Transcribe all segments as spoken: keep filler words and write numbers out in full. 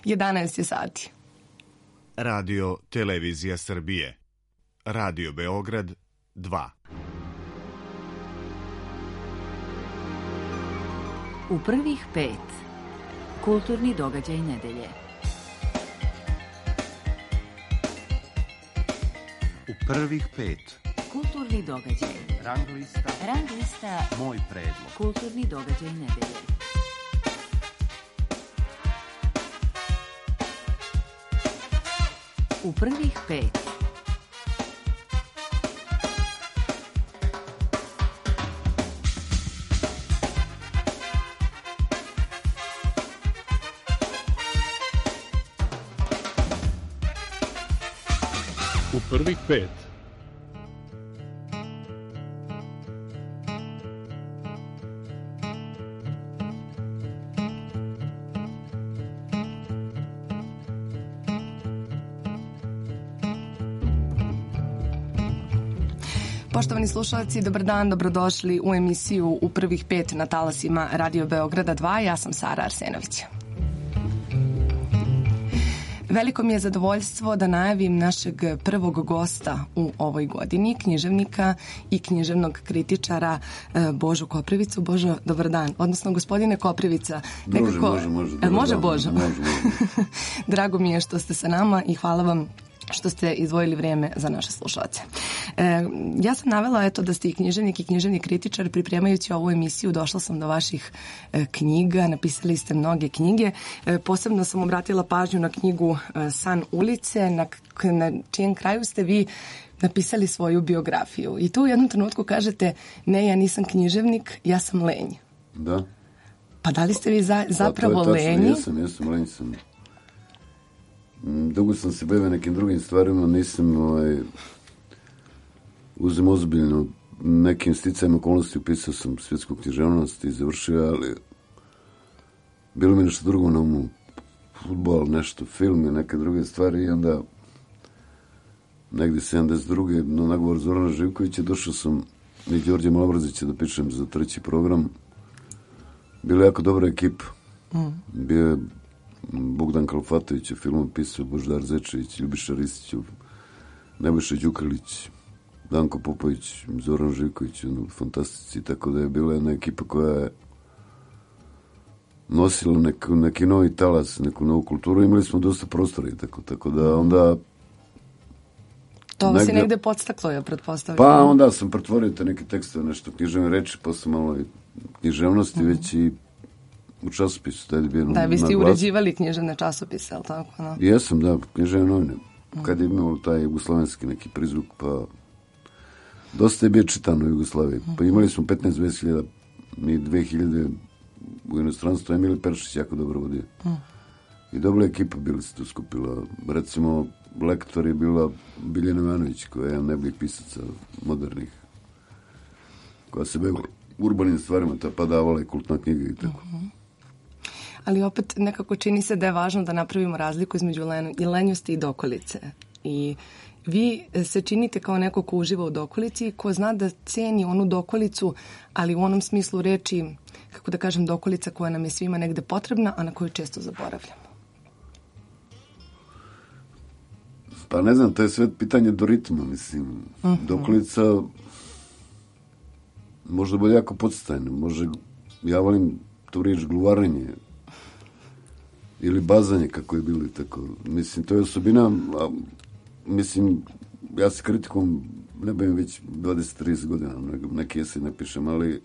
jedanaest je sati. Radio Televizija Srbije. Radio Beograd dva. U prvih pet. Kulturni događaj nedelje. U prvih pet. Kulturni događaj. Rang lista. Rang lista. Moj predlog. Kulturni događaj nedelje. U prvih pet. U prvih pet. Poštovani slušalci, dobar dan, dobrodošli u emisiju U prvih pet na talasima Radio Beograda dva. Ja sam Sara Arsenović. Veliko mi je zadovoljstvo da najavim našeg prvog gosta u ovoj godini, književnika i književnog kritičara Božu Koprivicu. Božo, dobar dan. Odnosno, gospodine Koprivica. Nekako... Može, može, može. Može, Božo. Može, može. Drago mi je što ste sa nama i hvala vam što ste izdvojili vrijeme za naše slušalce. E, ja sam navela eto da ste i književnik i književni kritičar. Pripremajući ovu emisiju došla sam do vaših e, knjiga, napisali ste mnoge knjige. E, posebno sam obratila pažnju na knjigu e, San ulice, na, na čijem kraju ste vi napisali svoju biografiju. I tu u jednom trenutku kažete, ne, ja nisam književnik, ja sam lenj. Da. Pa da li ste vi za, zapravo pa, to je tačno, lenji? Jesam, jesam, lenj sam. Dugo sam se bavio nekim drugim stvarima, nisam ovaj, uzem ozbiljno nekim sticajem okolnosti, upisao sam svjetsku književnost i završio, ali bilo mi nešto drugo na umu, fudbal, nešto, film i neke druge stvari i onda negdje sedamdeset druge na nagovor Zorana Živkovića došao sam i Đorđe Malobrzića da pišem za treći program. Bila jako dobra ekipa. Mm. Bio je Bogdan Kalfatović je filmom pisao, Božidar Zečević, Ljubiša Ristićov, Nebojša Đukalić, Danko Popović, Zoran Živković, ono, fantastici, tako da je bila jedna ekipa koja je nosila nek, neki novi talas, neku novu kulturu, imali smo dosta prostora i tako, tako da onda... To vas je negde podstaklo, ja pretpostavljam. Pa onda sam pretvorio te neke tekste, nešto književne reči, posle malo i književnosti, mm. već i u časopisu. Tada je bio da, vi ste i uređivali književne časopise, ali tako? No? Jesam, da, književne novine. Mm. Kad je imao taj jugoslovenski neki prizvuk, pa dosta je bio čitano u Jugoslaviji. Mm. Pa imali smo petnaest dvadeset hiljada i dve hiljade u inostranstvu. Emil Peršić jako dobro vodio. Mm. I dobra ekipa bili se tu skupila. Recimo, lektor je bila Biljana Ivanović, koja je jedan najboljih pisaca modernih, koja se bavila urbanim stvarima, pa davala je kultna knjiga i tako. Mm-hmm. Ali opet nekako čini se da je važno da napravimo razliku između lenjosti i dokolice. I vi se činite kao neko ko uživa u dokolici, ko zna da ceni onu dokolicu, ali u onom smislu reči, kako da kažem, dokolica koja nam je svima negde potrebna, a na koju često zaboravljamo. Pa ne znam, to je sve pitanje do ritma, mislim. Mm-hmm. Dokolica možda bude jako podstajno. Može, ja volim tu riječ gluvarenje ili bazanje, kako je bilo tako. Mislim, to je osobina, a, mislim, ja se kritikom ne bavim već dvadeset do trideset godina, neke esej ne pišem, ali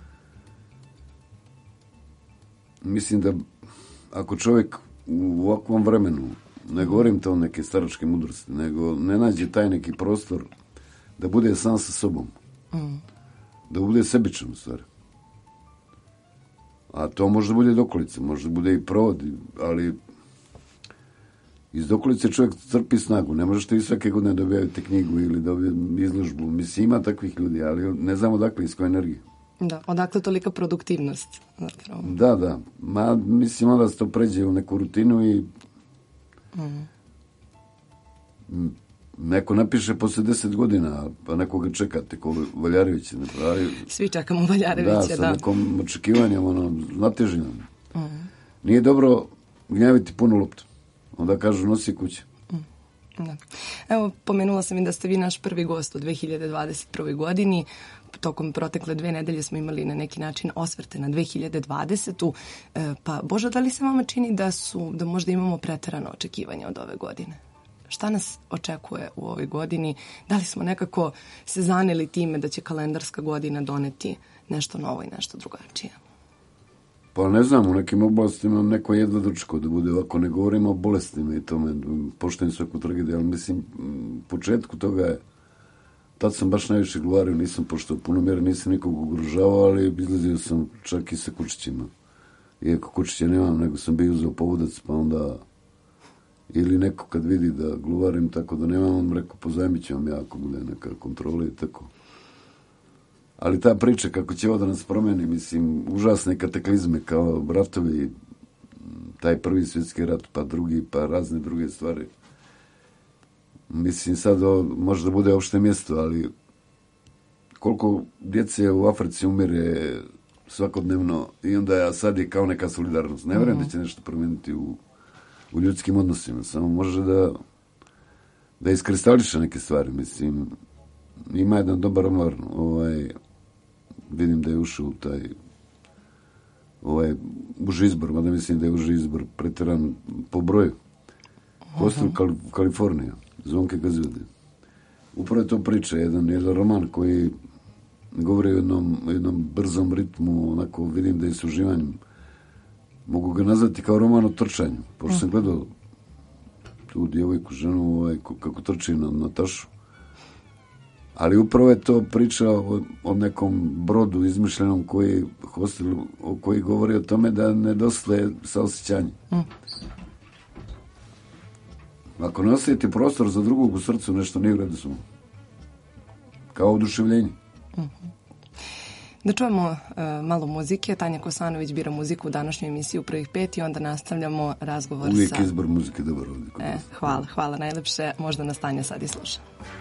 mislim da ako čovjek u ovakvom vremenu, ne govorim to neke staračke mudrosti, nego ne nađe taj neki prostor da bude sam sa sobom. Mm. Da bude sebičan, u stvari. A to može da bude dokolice, može da bude i provod, ali iz dokolice čovjek crpi snagu. Ne možete vi svake godine dobijavati knjigu ili dobijati izložbu. Mislim, ima takvih ljudi, ali ne znamo odakle, iz koje energije. Da, odakle tolika produktivnost. Zapravo. Da, da. Ma, mislim, onda se to pređe u neku rutinu i mm. neko napiše posle deset godina, pa nekoga čekate, ko Valjarević ne pravi. Svi čekamo Valjarevića, da. Da, sa nekom očekivanjem, ono, natežinom. Mm. Nije dobro gnjaviti punu loptu. onda kažu nosi kuće. Da. Evo, pomenula sam i da ste vi naš prvi gost u dve hiljade dvadeset prvoj godini. Tokom protekle dve nedelje smo imali na neki način osvrte na dve hiljade dvadesetu. E, pa, Božo, da li se vama čini da su, da možda imamo preterano očekivanje od ove godine? Šta nas očekuje u ovoj godini? Da li smo nekako se zaneli time da će kalendarska godina doneti nešto novo i nešto drugačije? Pa ne znam, u nekim oblastima neko jedva dočekao da bude ovako. Ne govorimo o bolestima i tome, poštujem svaku tragediju, ali mislim, u početku toga je, tad sam baš najviše govorio, nisam poštao puno mjera, nisam nikog ugrožavao, ali izlazio sam čak i sa kučićima. Iako kučiće nemam, nego sam bio uzeo povodac, pa onda ili neko kad vidi da gluvarim tako da nemam, on rekao, pozajmit ću vam ja ako bude neka kontrola i tako. Ali ta priča kako će ovo da nas promeni, mislim, užasne kataklizme kao ratovi, taj prvi svjetski rat, pa drugi, pa razne druge stvari. Mislim, sad ovo može da bude opšte mjesto, ali koliko djece u Africi umire svakodnevno i onda ja sad je kao neka solidarnost. Ne vjerujem da će nešto promijeniti u, u ljudskim odnosima, samo može da da iskristališe neke stvari, mislim. Ima jedan dobar omar, ovaj, vidim da je ušao u taj ovaj, uži izbor, mada mislim da je uži izbor pretjeran po broju. Hostel Kal- Kalifornija, Zvonke Gazvede. Upravo je to priča, jedan, jedan roman koji govori o jednom, jednom brzom ritmu, onako vidim da je s uživanjem. Mogu ga nazvati kao roman o trčanju, pošto sam gledao tu djevojku, ženu, ovaj, kako trči na, na tašu. Ali upravo je to priča o, o nekom brodu izmišljenom koji, hostel, koji govori o tome da nedostaje saosjećanje. Mm. Ako ne osjeti prostor za drugog u srcu, nešto nije u redu samo. Kao oduševljenje. Mm-hmm. Da čujemo uh, malo muzike. Tanja Kosanović bira muziku u današnjoj emisiji u prvih pet i onda nastavljamo razgovor Uvijek sa... Uvijek izbor muzike dobar ovdje. E, hvala, hvala najlepše. Možda nas Tanja sad i sluša.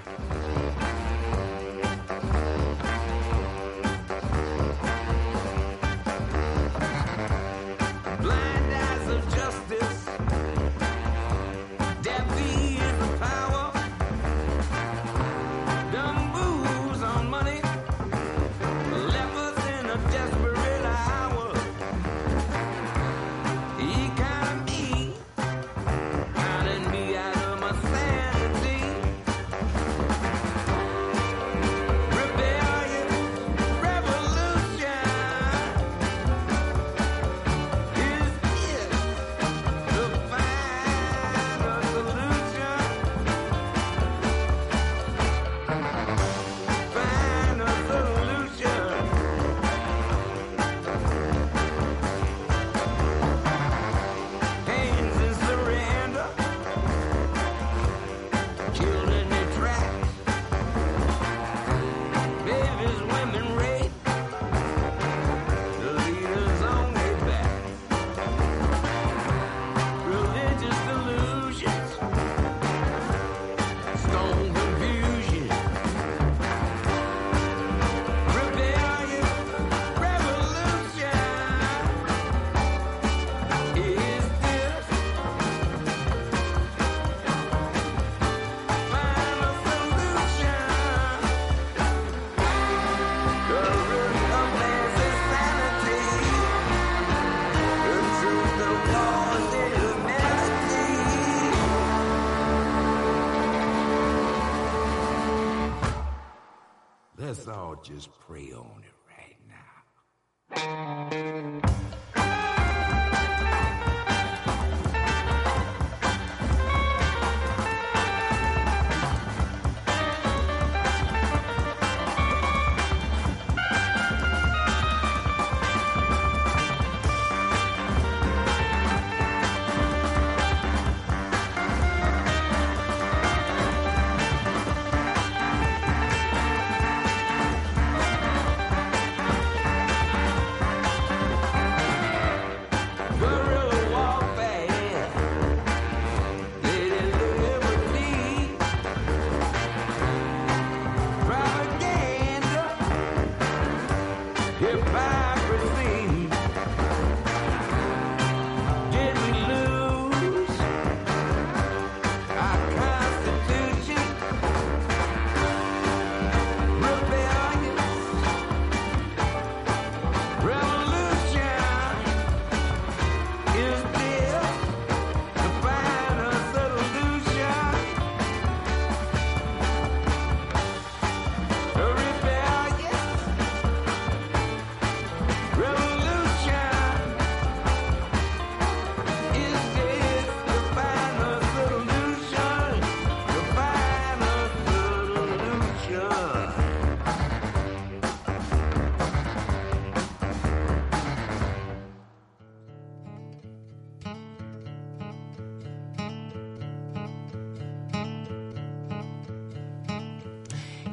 Let's all just pray on it right now.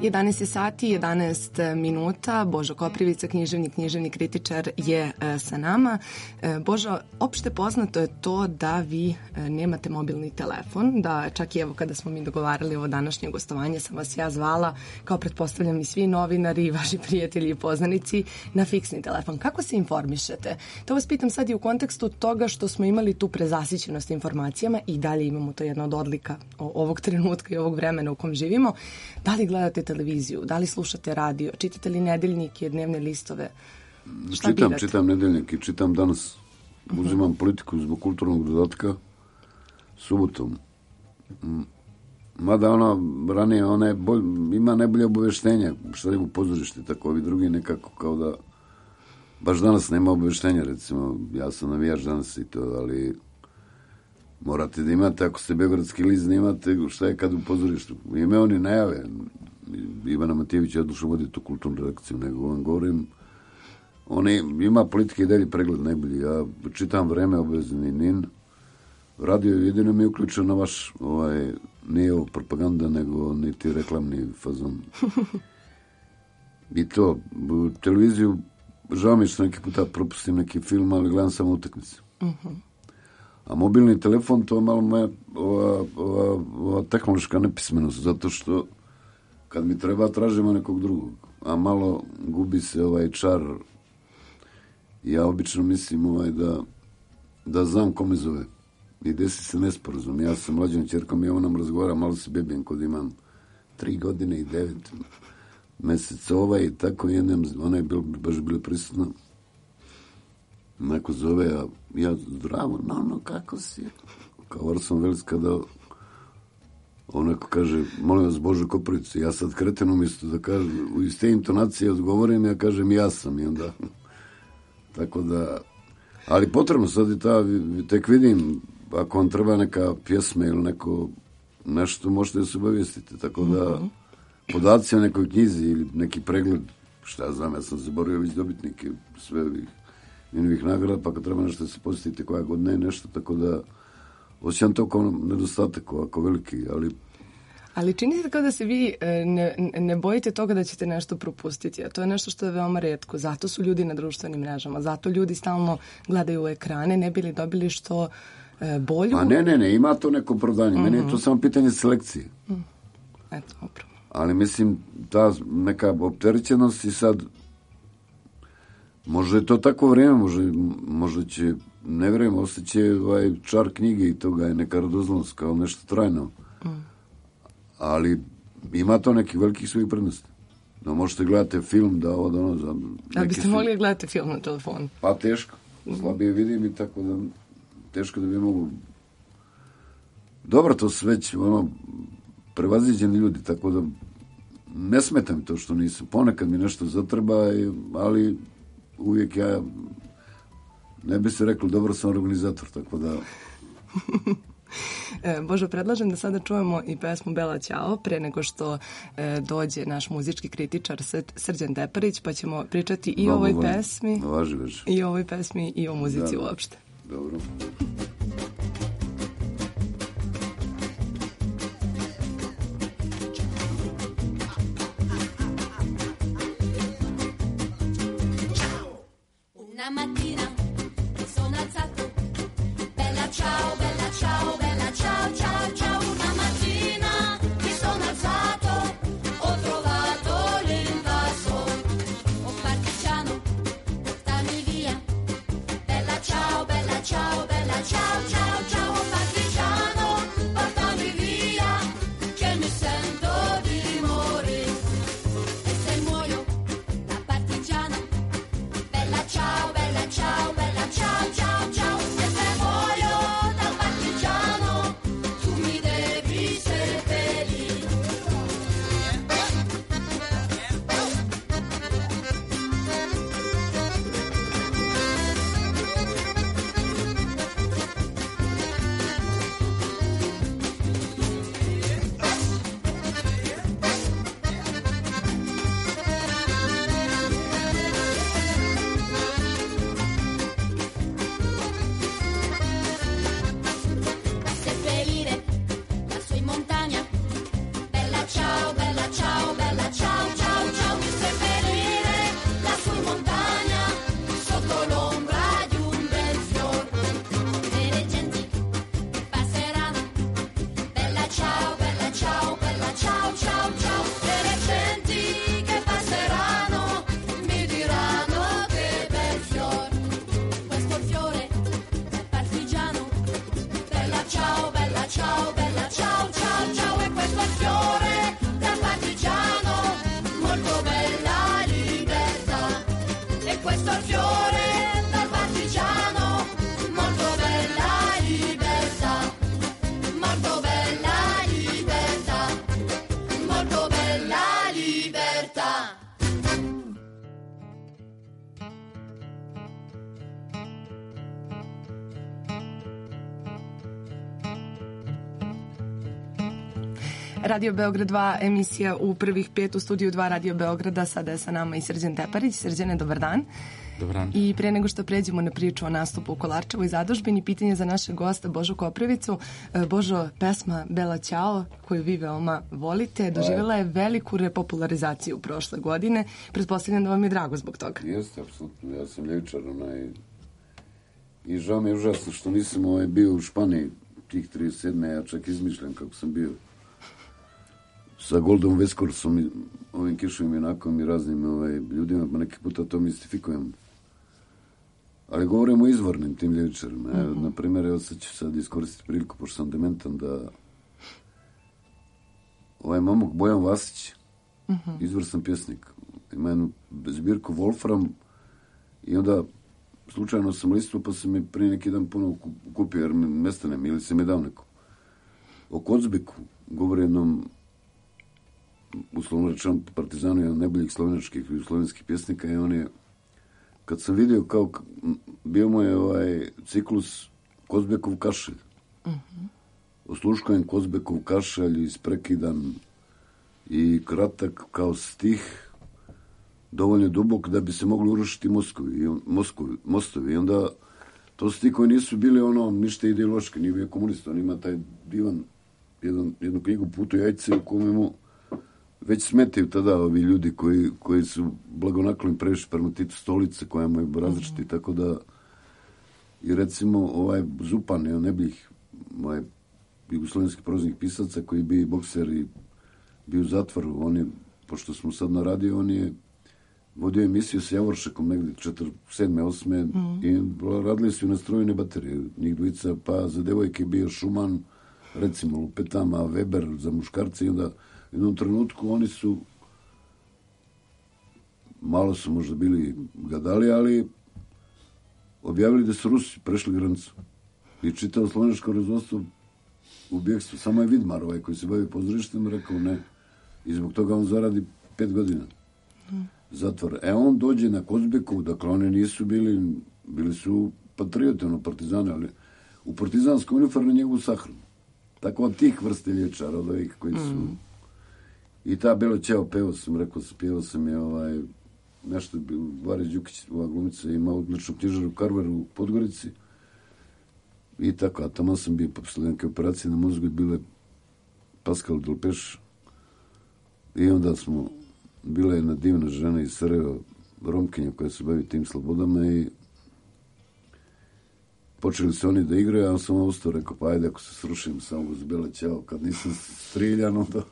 jedanaest je sati, jedanaest minuta. Božo Koprivica, književnik, književni kritičar je e, sa nama. E, Božo, opšte poznato je to da vi e, nemate mobilni telefon, da čak i evo kada smo mi dogovarali ovo današnje gostovanje sam vas ja zvala, kao pretpostavljam i svi novinari, vaši prijatelji i poznanici, na fiksni telefon. Kako se informišete? To vas pitam sad i u kontekstu toga što smo imali tu prezasićenost informacijama i dalje imamo to jedna od odlika ovog trenutka i ovog vremena u kom živimo. Da li gledate televiziju, da li slušate radio, čitate li nedeljnike, dnevne listove? Šta čitam, birate? čitam nedeljnik i čitam danas. Uzimam politiku zbog kulturnog dodatka subotom. Mada ona ranije ona je bolj, ima najbolje obaveštenja, šta nego pozorište, tako ovi drugi nekako kao da baš danas nema obaveštenja, recimo ja sam navijač danas i to, ali morate da imate, ako ste beogradski list, da imate šta je kad u pozorištu. Ime oni najave. Ivana Matijević je odlušao voditi tu kulturnu redakciju, nego vam govorim, oni, ima politike i dalje pregled najbolji. Ja čitam Vreme, obavezni N I N. Radio jedino mi je uključen na vaš, ovaj, nije ovo propaganda, nego niti reklamni fazon. I to, u televiziju, žao mi što neki puta propustim neki film, ali gledam samo utakmice. Uh-huh. A mobilni telefon, to je malo moja ova, ova, ova tehnološka nepismenost, zato što kad mi treba tražimo nekog drugog, a malo gubi se ovaj čar. Ja obično mislim ovaj da, da znam ko me zove. I desi se nesporazum. Ja sam mlađom ćerkom i ona nam razgovara, malo se bebijem kod imam tri godine i devet meseca ovaj i tako jednem, ona je bil, baš bila prisutna. Neko zove, a ja zdravo, no, no, kako si? Kao Orson Welles kada on neko kaže, molim vas Božo Koprivicu, ja sad kreten umjesto da kaže, u iste intonacije odgovorim, ja kažem ja sam i onda, tako da, ali potrebno sad i ta, tek vidim, ako vam treba neka pjesma ili neko, nešto možete da se obavijestite, tako da, podaci o nekoj knjizi ili neki pregled, šta ja znam, ja sam zaboravio već dobitnike, sve ovih njegovih nagrada, pa kad treba nešto da se posjetite koja godina i nešto, tako da osjećam to kao nedostatak ovako veliki, ali... Ali čini se kao da se vi ne, ne bojite toga da ćete nešto propustiti, a to je nešto što je veoma retko. Zato su ljudi na društvenim mrežama, zato ljudi stalno gledaju u ekrane, ne bi li dobili što bolju... A ne, ne, ne, ima to neko opravdanje. Uh-huh. Meni je to samo pitanje selekcije. Uh-huh. Eto, upravo. Ali mislim, ta neka opterećenost i sad možda je to tako vrijeme, možda, možda će, ne vrijeme, ostaće ovaj čar knjige i toga je neka radoznost kao nešto trajno. Mm. Ali ima to nekih velikih svojih prednosti. Da možete gledati film, da ovo, da ono... Za da biste mogli da gledate film na telefonu? Pa teško. Slabije vidim i tako da teško da bi mogu... Dobro, to su već ono, prevaziđeni ljudi, tako da ne smeta mi to što nisu. Ponekad mi nešto zatreba, ali uvijek ja ne bi se rekli dobro sam organizator, tako da... Božo, predlažem da sada čujemo i pesmu Bela Ćao pre nego što e, dođe naš muzički kritičar Srđan Teparić, pa ćemo pričati i o ovoj pesmi važi, važi. i o ovoj pesmi i o muzici da, uopšte. Dobro. Una mattina sono alzato, bella ciao, bella ciao, bella ciao, ciao, ciao. Una mattina mi sono alzato, ho trovato l'invaso, oh partigiano, portami via, bella ciao, bella ciao, bella ciao, ciao, ciao, oh partigiano, portami via, che mi sento di morire, e se muoio da partigiano, bella ciao, bella ciao. Radio Beograd dva, emisija u prvih pet u studiju dva Radio Beograda. Sada je sa nama i Srđan Teparić. Srđane, dobar dan. Dobar dan. I pre nego što pređemo na priču o nastupu u Kolarčevoj zadužbini, pitanje za našeg gosta Božu Koprivicu. Božo, pesma Bela Ćao, koju vi veoma volite, doživjela je veliku repopularizaciju prošle godine. Pretpostavljam da vam je drago zbog toga. Jeste, apsolutno. Ja sam ljevičar, onaj... I žao mi je užasno što nisam ovaj, bio u Španiji tih trideset sedme. Ja čak izmišljam kako sam bio sa Goldom Veskorsom i ovim Kišovim Junakom i raznim ovaj, ljudima, pa neki puta to mistifikujem. Ali govorimo o izvornim tim ljevičarima. Mm-hmm. Na primjer, evo sad ću sad iskoristiti priliku, pošto sam dementan, da ovaj momak Bojan Vasić, mm-hmm. izvrstan pjesnik, ima jednu zbirku Wolfram i onda slučajno sam listu, pa sam mi prije neki dan puno kupio, jer mi nestanem, ili sam je dao neko. O Kocbeku govori jednom, uslovno rečeno, Partizanu, jedan najboljih slovenačkih i slovenskih pjesnika, i on je, kad sam vidio kao, bio mu je ovaj ciklus Kocbekov kašelj. Uh-huh. Osluškujem Kocbekov kašelj, isprekidan i kratak kao stih, dovoljno dubok da bi se mogli urušiti moskovi, moskovi, mostovi. I onda to su ti koji nisu bili ono ništa ideološki, nije bio komunista. On ima taj divan, jedan, jednu knjigu Puto jajce u kome mu već smetaju tada ovi ljudi koji, koji su blagonakloni previše prema Titu Stolice, koja mu je različiti, mm-hmm. tako da i recimo ovaj Zupan je on nebljih ovaj, jugoslovenskih proznih pisaca koji bi bokser i bio u zatvoru. On je, pošto smo sad na radio, on je vodio emisiju sa Javoršakom negdje četrdeset sedme, osme mm. i radili su na strujne baterije, njih dvojica, pa za devojke bio Šuman, recimo Lupetama, Weber za muškarce, i onda u jednom trenutku oni su malo su možda bili gadali, ali objavili da su Rusi prešli granicu i čitao slovenačko razvodstvo u bjegstvu. Samo je Vidmar, ovaj koji se bavi pozorištem, rekao ne, i zbog toga on zaradi pet godina mm. zatvor. E on dođe na Kocbeku, dakle oni nisu bili, bili su patriote, ono, partizane, ali u partizanskom uniformu njegovu sahranu. Tako od tih vrste lječara, od ovih koji su... Mm. I ta Bela Ćao, pevao sam, rekao sam, pevao sam je ovaj, nešto, Varis Đukić, ova glumica, ima odličnu knjižaru u Karveru u Podgorici. I tako, a tamo sam bio posle neke operacije na mozgu, bile Pascal Delpeš. I onda smo, bila jedna divna žena iz Sarajeva, Romkinja, koja se bavi tim slobodama, i počeli se oni da igraju, a on sam ustao, rekao, pa ajde, ako se srušim samo uz Bela Ćao, kad nisam striljan, onda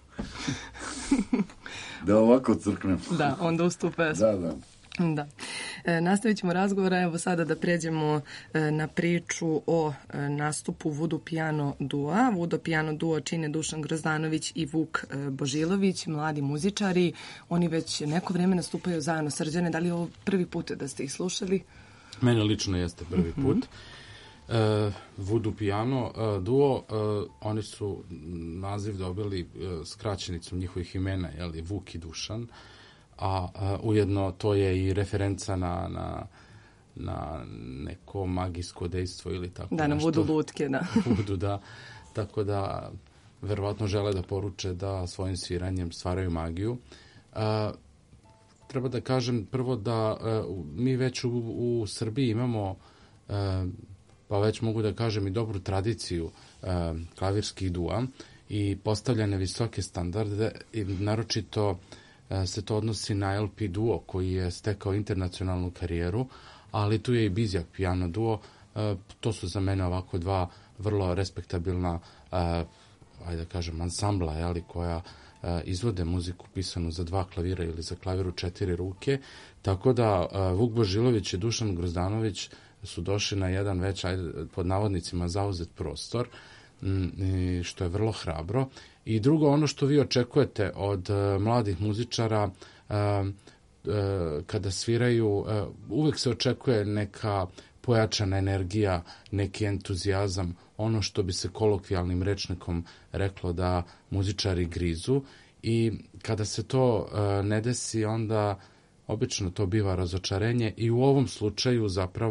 da ovako crknem. Da, onda ustupe. Da, da. Da. E, nastavit ćemo razgovor, evo sada da pređemo e, na priču o e, nastupu Vudu Piano Dua. Vudo Piano Duo čine Dušan Grozdanović i Vuk e, Božilović, mladi muzičari. Oni već neko vreme nastupaju zajedno. Srđane, da li je ovo prvi put da ste ih slušali? Mene lično jeste prvi put. Uh, Vudu Piano uh, Duo, uh, oni su naziv dobili uh, skraćenicom njihovih imena, jeli, Vuk i Dušan, a uh, ujedno to je i referenca na, na, na neko magijsko dejstvo ili tako da, nešto. Da, na Vudu lutke, da. Vudu, da. Tako da, verovatno žele da poruče da svojim sviranjem stvaraju magiju. Uh, treba da kažem prvo da uh, mi već u, u Srbiji imamo uh, pa već mogu da kažem i dobru tradiciju uh, klavirskih dua i postavljane visoke standarde, i naročito uh, se to odnosi na el pe duo koji je stekao internacionalnu karijeru, ali tu je i Bizjak Piano Duo. Uh, to su za mene ovako dva vrlo respektabilna uh, ajde da kažem ansambla, jeli, koja uh, izvode muziku pisanu za dva klavira ili za klavir u četiri ruke, tako da uh, Vuk Božilović i Dušan Grozdanović su došli na jedan već, ajde, pod navodnicima, zauzet prostor, što je vrlo hrabro. I drugo, ono što vi očekujete od uh, mladih muzičara uh, uh, kada sviraju, uh, uvek se očekuje neka pojačana energija, neki entuzijazam, ono što bi se kolokvijalnim rečnikom reklo da muzičari grizu, i kada se to uh, ne desi, onda obično to biva razočarenje, i u ovom slučaju zapravo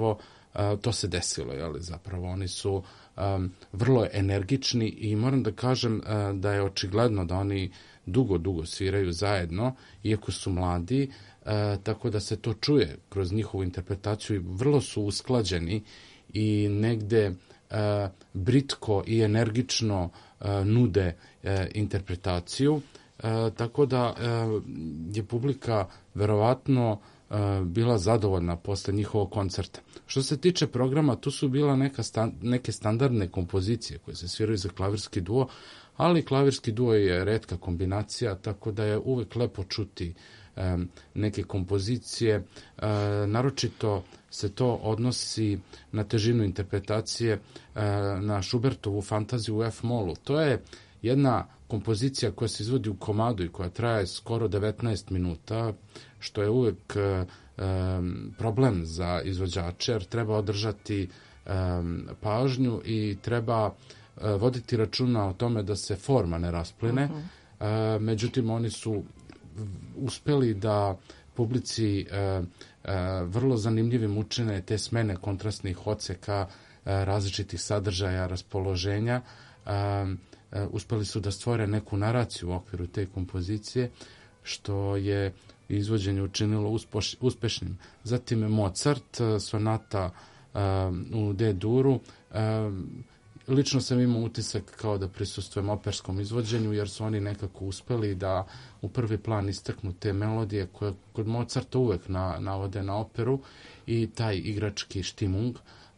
a, to se desilo, je li, zapravo oni su a, vrlo energični i moram da kažem a, da je očigledno da oni dugo, dugo sviraju zajedno, iako su mladi, a, tako da se to čuje kroz njihovu interpretaciju i vrlo su usklađeni i negde a, britko i energično a, nude a, interpretaciju. E, tako da e, je publika verovatno e, bila zadovoljna posle njihovog koncerta. Što se tiče programa, tu su bila neka stan, neke standardne kompozicije koje se sviraju za klavirski duo, ali klavirski duo je retka kombinacija, tako da je uvek lepo čuti e, neke kompozicije. E, naročito se to odnosi na težinu interpretacije e, na Schubertovu fantaziju u F-molu. To je jedna kompozicija koja se izvodi u komadu i koja traje skoro devetnaest minuta, što je uvek e, problem za izvođače, jer treba održati e, pažnju i treba e, voditi računa o tome da se forma ne raspline. Uh-huh. E, međutim, oni su uspeli da publici e, e, vrlo zanimljivim učine te smene kontrastnih odseka, e, različitih sadržaja, raspoloženja. E, uspeli su da stvore neku naraciju u okviru te kompozicije, što je izvođenje učinilo uspoš, uspešnim. Zatim Mozart, sonata u D-duru. Lično sam imao utisak kao da prisustvujem operskom izvođenju, jer su oni nekako uspeli da u prvi plan istaknu te melodije koje kod Mozarta uvek na, navode na operu i taj igrački štimung.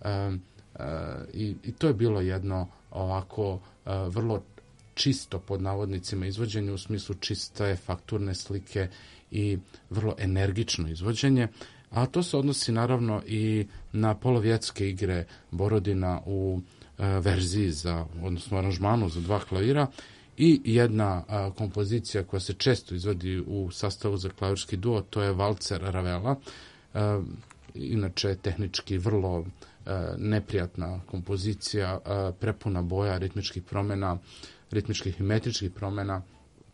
I, i to je bilo jedno ovako vrlo čisto pod navodnicima izvođenje, u smislu čiste fakturne slike i vrlo energično izvođenje, a to se odnosi naravno i na polovjetske igre Borodina u e, verziji za, odnosno aranžmanu za dva klavira i jedna a, kompozicija koja se često izvodi u sastavu za klavirski duo, to je Valcer Ravela, e, inače tehnički vrlo neprijatna kompozicija, prepuna boja, ritmičkih promjena, ritmičkih i metričkih promjena,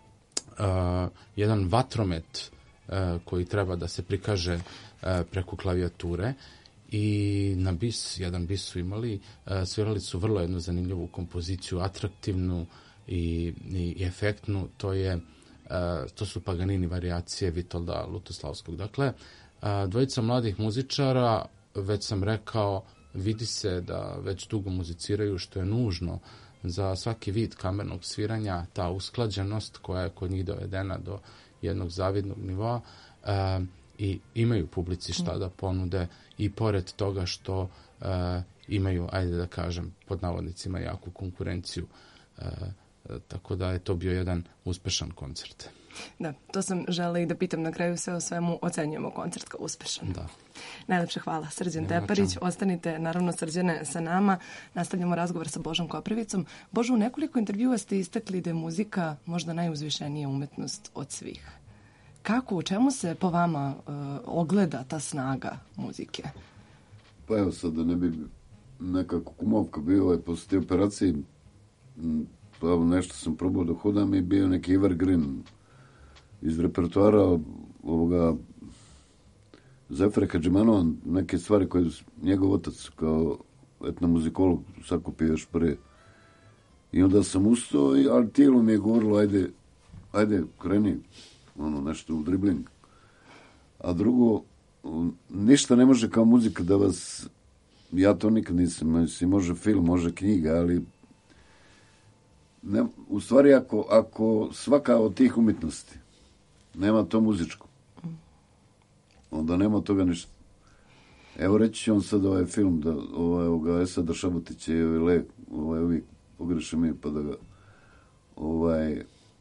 jedan vatromet koji treba da se prikaže preko klavijature i na bis, jedan bis su imali, svirali su vrlo jednu zanimljivu kompoziciju, atraktivnu i, i efektnu, to je to su Paganini varijacije Vitolda Lutoslavskog. Dakle, dvojica mladih muzičara, već sam rekao, vidi se da već dugo muziciraju, što je nužno za svaki vid kamernog sviranja, ta usklađenost koja je kod njih dovedena do jednog zavidnog nivoa e, i imaju publici šta da ponude i pored toga što e, imaju, ajde da kažem, pod navodnicima jaku konkurenciju. E, tako da je to bio jedan uspešan koncert. Da, to sam žela i da pitam na kraju, sve o svemu ocenjujemo koncert kao uspešan. Da. Najlepše hvala. Srđan Nemačan. Teparić, ostanite naravno Srđane sa nama. Nastavljamo razgovor sa Božom Koprivicom. Božo, u nekoliko intervjua ste istakli da je muzika možda najuzvišenija umetnost od svih. Kako, u čemu se po vama uh, ogleda ta snaga muzike? Pa evo sad da ne bi nekako kumovka bio ovaj, posle te operacije, pa nešto sam probao da hodam i bio neki evergreen iz repertoara ovoga Zefira Hadžimanova, neke stvari koje njegov otac kao etnomuzikolog sakupio još pre. I onda sam ustao, ali tijelo mi je govorilo, ajde, ajde, kreni, ono, nešto u dribling. A drugo, ništa ne može kao muzika da vas, ja to nikad nisam, si može film, može knjiga, ali ne, u stvari ako, ako svaka od tih umjetnosti nema to muzičko, onda nema toga ništa. Evo reći ću vam sad ovaj film, da ovaj, ovoga Esada Šabotića i ovaj Le, ovaj uvijek pogrešim mi, pa da ga ovaj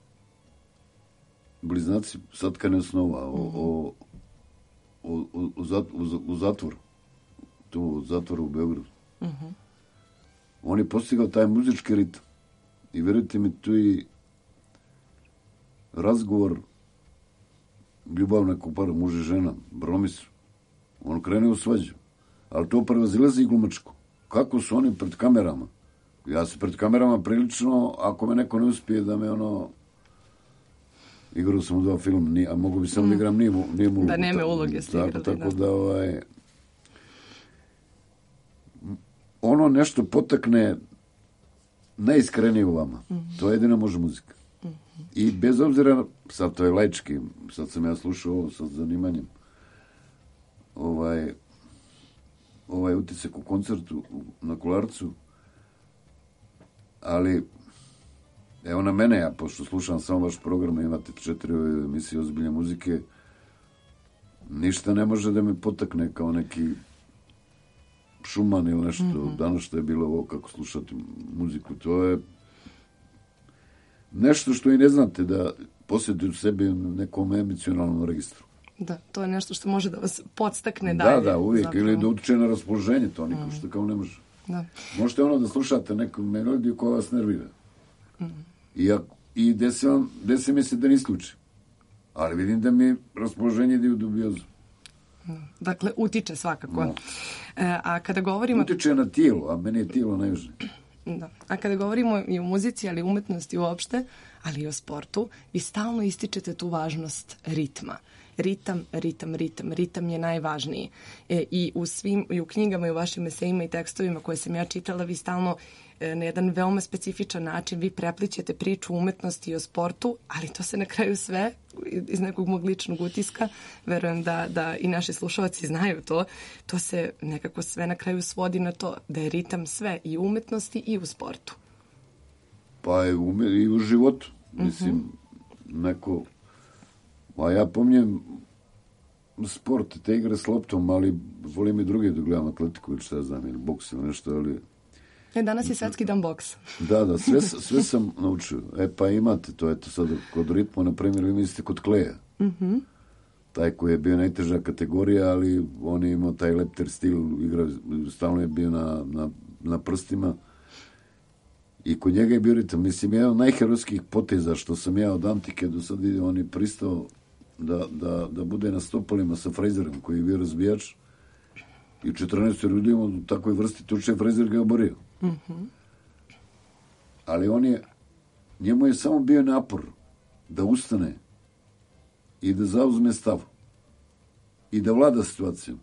Bliznaci Satkane osnova o, o, o, o, o, zat, o, o zatvoru, tu u zatvoru u Beogradu. Uh-huh. On je postigao taj muzički ritam i vjerujte mi, tu i razgovor ljubavna kupara, muž i žena, bromisu. On krene u svađu. Ali to prevazilazi i glumačko. Kako su oni pred kamerama? Ja se pred kamerama prilično, ako me neko ne uspije da me ono... Igrao sam u dva filma, a mogu bi samo mm. da igram nijem ulogu. Da neme uloge ste tako, igrali. Tako da, da ovaj... ono nešto potakne najiskrenije u vama. Mm-hmm. To jedino može muzika. Mm-hmm. I bez obzira, sad to je laički, sad sam ja slušao ovo sa zanimanjem, ovaj, ovaj utisak u koncertu na Kolarcu, ali evo na mene, ja pošto slušam samo vaš program, imate četiri emisije ozbiljne muzike, ništa ne može da me potakne kao neki Šuman ili nešto, mm-hmm. danas što je bilo ovo kako slušati muziku, to je nešto što i ne znate da posjetite u sebi nekom emocionalnom registru. Da, to je nešto što može da vas podstakne da, dalje. Da, da, uvijek, zapravo. Ili da utiče na raspoloženje, to niko mm. što kao ne može. Da. Možete ono da slušate neku melodiju koja vas nervira. Mm. I, i desi, vam, desi mi se da ne isključi. Ali vidim da mi raspoloženje ide u dubiozu. Dakle, utiče svakako. No. E, a kada govorimo... Utiče na tijelo, a meni je tijelo najvažnije. Da. A kada govorimo i o muzici, ali i umetnosti uopšte, ali i o sportu, vi stalno ističete tu važnost ritma. Ritam, ritam, ritam. Ritam je najvažniji. E, I u svim, i u knjigama i u vašim esejima i tekstovima koje sam ja čitala, vi stalno e, na jedan veoma specifičan način vi preplićete priču o umetnosti i o sportu, ali to se na kraju sve iz nekog mog ličnog utiska, verujem da, da i naši slušalci znaju to, to se nekako sve na kraju svodi na to da je ritam sve i u umetnosti i u sportu. Pa i u, i u životu. Mislim, mm-hmm. neko... A ja pomnjem sport, te igre s loptom, ali volim i druge da gledam atletiku ili šta ja znam, ili boks ili nešto, ali... E, danas je svetski dan boksa. Da, da, sve, sve sam naučio. E, pa imate to, eto sad, kod ritma, na primjer, vi mislite kod Kleja. Mm-hmm. Taj koji je bio najteža kategorija, ali on je imao taj lepter stil, igra, stalno je bio na, na, na prstima. I kod njega je bio ritam. Mislim, jedan od najherojskih poteza što sam ja od antike do sad vidio, on je pristao da, da, da bude na stopalima sa Frazerom, koji je bio razbijač. I u četrnaestoj ljudima u takvoj vrsti tuče Frazer ga je oborio. Mm-hmm. Ali on je, njemu je samo bio napor da ustane i da zauzme stav i da vlada situacijom.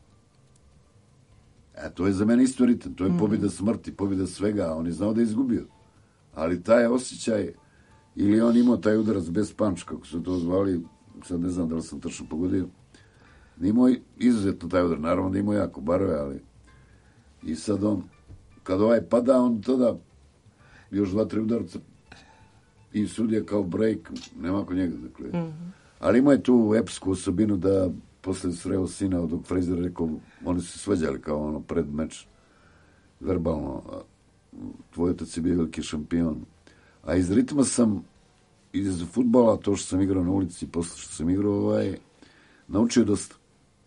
E, to je za mene isto ritam. To je mm-hmm. pobjeda smrti, pobjeda svega. On je znao da je izgubio. Ali taj osjećaj, ili on imao taj udarac bez punch, kako su to zvali, sad ne znam da li sam tačno pogodio, imao izuzetno taj udar. Naravno da imao jako barove, ali i sad on, kad ovaj pada, on tada još dva, tri udarca i sudija kao break, nema kod njega. Dakle. Mm-hmm. Ali imao je tu epsku osobinu da posle sreo sina od dok Frazer rekao, oni su se svađali kao ono pred meč, verbalno, tvoj otac je bio veliki šampion. A iz ritma sam, iz fudbala, to što sam igrao na ulici, posle što sam igrao, ovaj, naučio dosta.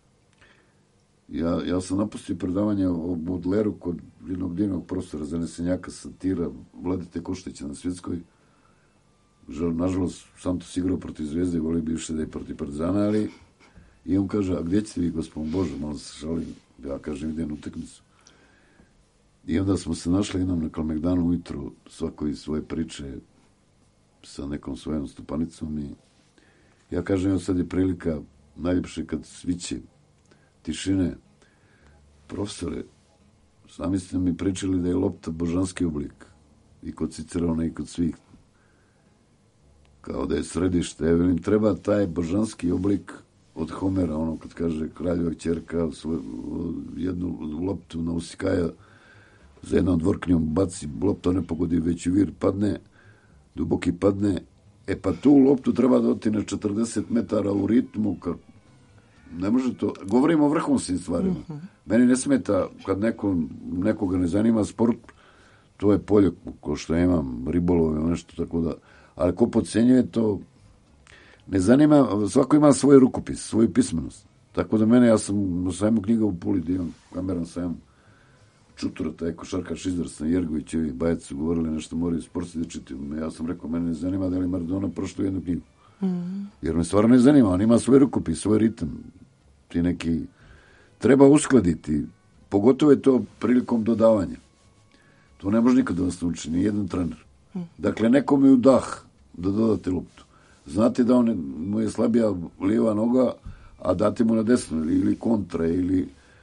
Ja, ja sam napustio predavanje o Baudelaireu kod jednog divnog profesora zanesenjaka satira Vladete Koštića na Svjetskoj. Žal, nažalost, Santos igrao protiv Zvezde, voli bivše da je protiv Partizana, ali i on kaže, a gdje ćete vi, gospodin Bože, malo se šalim, ja kažem, idem utakmicu. I onda smo se našli jednom na Kalemegdanu ujutru, svako iz svoje priče sa nekom svojom stupanicom i ja kažem, evo sad je prilika najljepše kad sviće tišine. Profesore, sami ste mi pričali da je lopta božanski oblik i kod Cicerona i kod svih. Kao da je središte. Ja velim, treba taj božanski oblik od Homera, ono kad kaže kraljeva ćerka svoj, jednu loptu na usikaja za jednom dvorknjom baci, lopta ne pogodi već u vir, padne, duboki padne, e pa tu loptu treba da oti na četrdeset metara u ritmu, kad ne može to, govorimo o vrhunskim stvarima. Mm-hmm. Meni ne smeta kad neko, nekoga ne zanima sport, to je polje ko što ja imam, ribolov ili nešto tako da, ali ko podcenjuje to, ne zanima, svako ima svoj rukopis, svoju pismenost. Tako da mene, ja sam na sajmu knjiga u Puli, da imam kameran sajmu Čutura, taj košarkaš izvrstan, Jergović i Bajac su govorili nešto, moraju sportski da čitaju. Ja sam rekao, mene ne zanima da li Maradona prošlo jednu knjigu. Mm. Jer me stvarno ne zanima, on ima svoj rukopis, svoj ritam. Ti neki, treba uskladiti, pogotovo je to prilikom dodavanja. To ne može nikad da vas nauči, ni jedan trener. Mm. Dakle, nekom je u dah da dodate loptu. Znate da on, mu je slabija lijeva noga, a date mu na desnu, ili, ili kontra, ili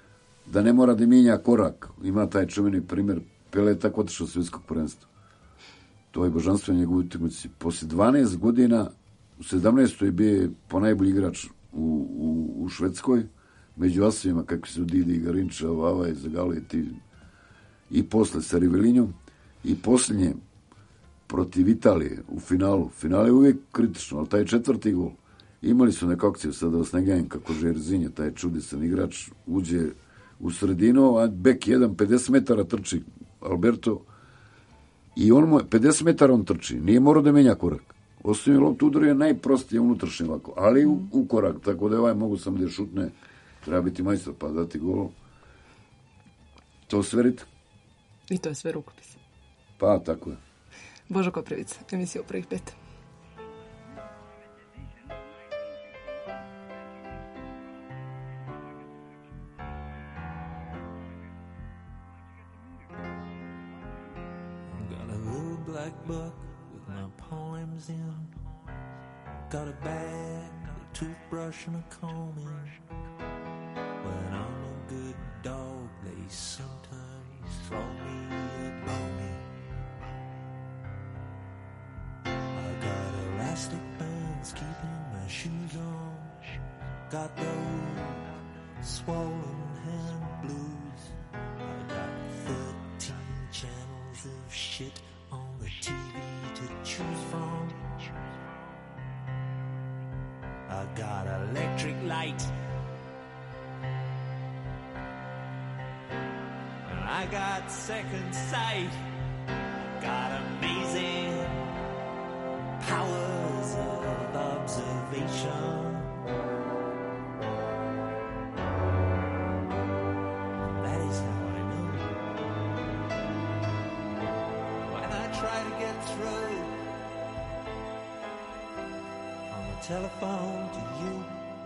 da ne mora da mijenja korak. Ima taj čuveni primjer, Pele je tako otišao svjetskog prvenstva. To je božanstveno njegov utakmici. Posle dvanaest godina, u sedamnaestoj bio ponajbolji igrač u, u, u Švedskoj, među asovima, kakvi su Didi, Garinča, Vava i Zagalo i ti. I posle sa Rivelinjom. I posljednje protiv Italije u finalu. Finale je uvijek kritično, ali taj četvrti gol. Imali su neku akciju, sad da vas ne gajim, kako Žerzinja, taj čudisan igrač, uđe u sredinu, a bek jedan, pedeset metara trči Alberto, i on mu, pedeset metara on trči, nije morao da menja korak. Ostavio loptu udar je najprostije unutrašnje ovako, ali u, u korak, tako da je ovaj mogu samo da šutne, treba biti majstor pa dati gol. To sverite? I to je sve rukopis. Pa, tako je. Božo Koprivica, emisija u prvih pet. Black book with my poems in. Got a bag, a toothbrush and a comb in. When I'm a good dog, they sometimes throw me a bone in. I got elastic bands keeping my shoes on. Got those swollen hand blues. I got thirteen channels of shit on the T V to choose from. I got electric light, and I got second sight. Got amazing powers of observation. That is how I know. When I try to get through on the telephone to you,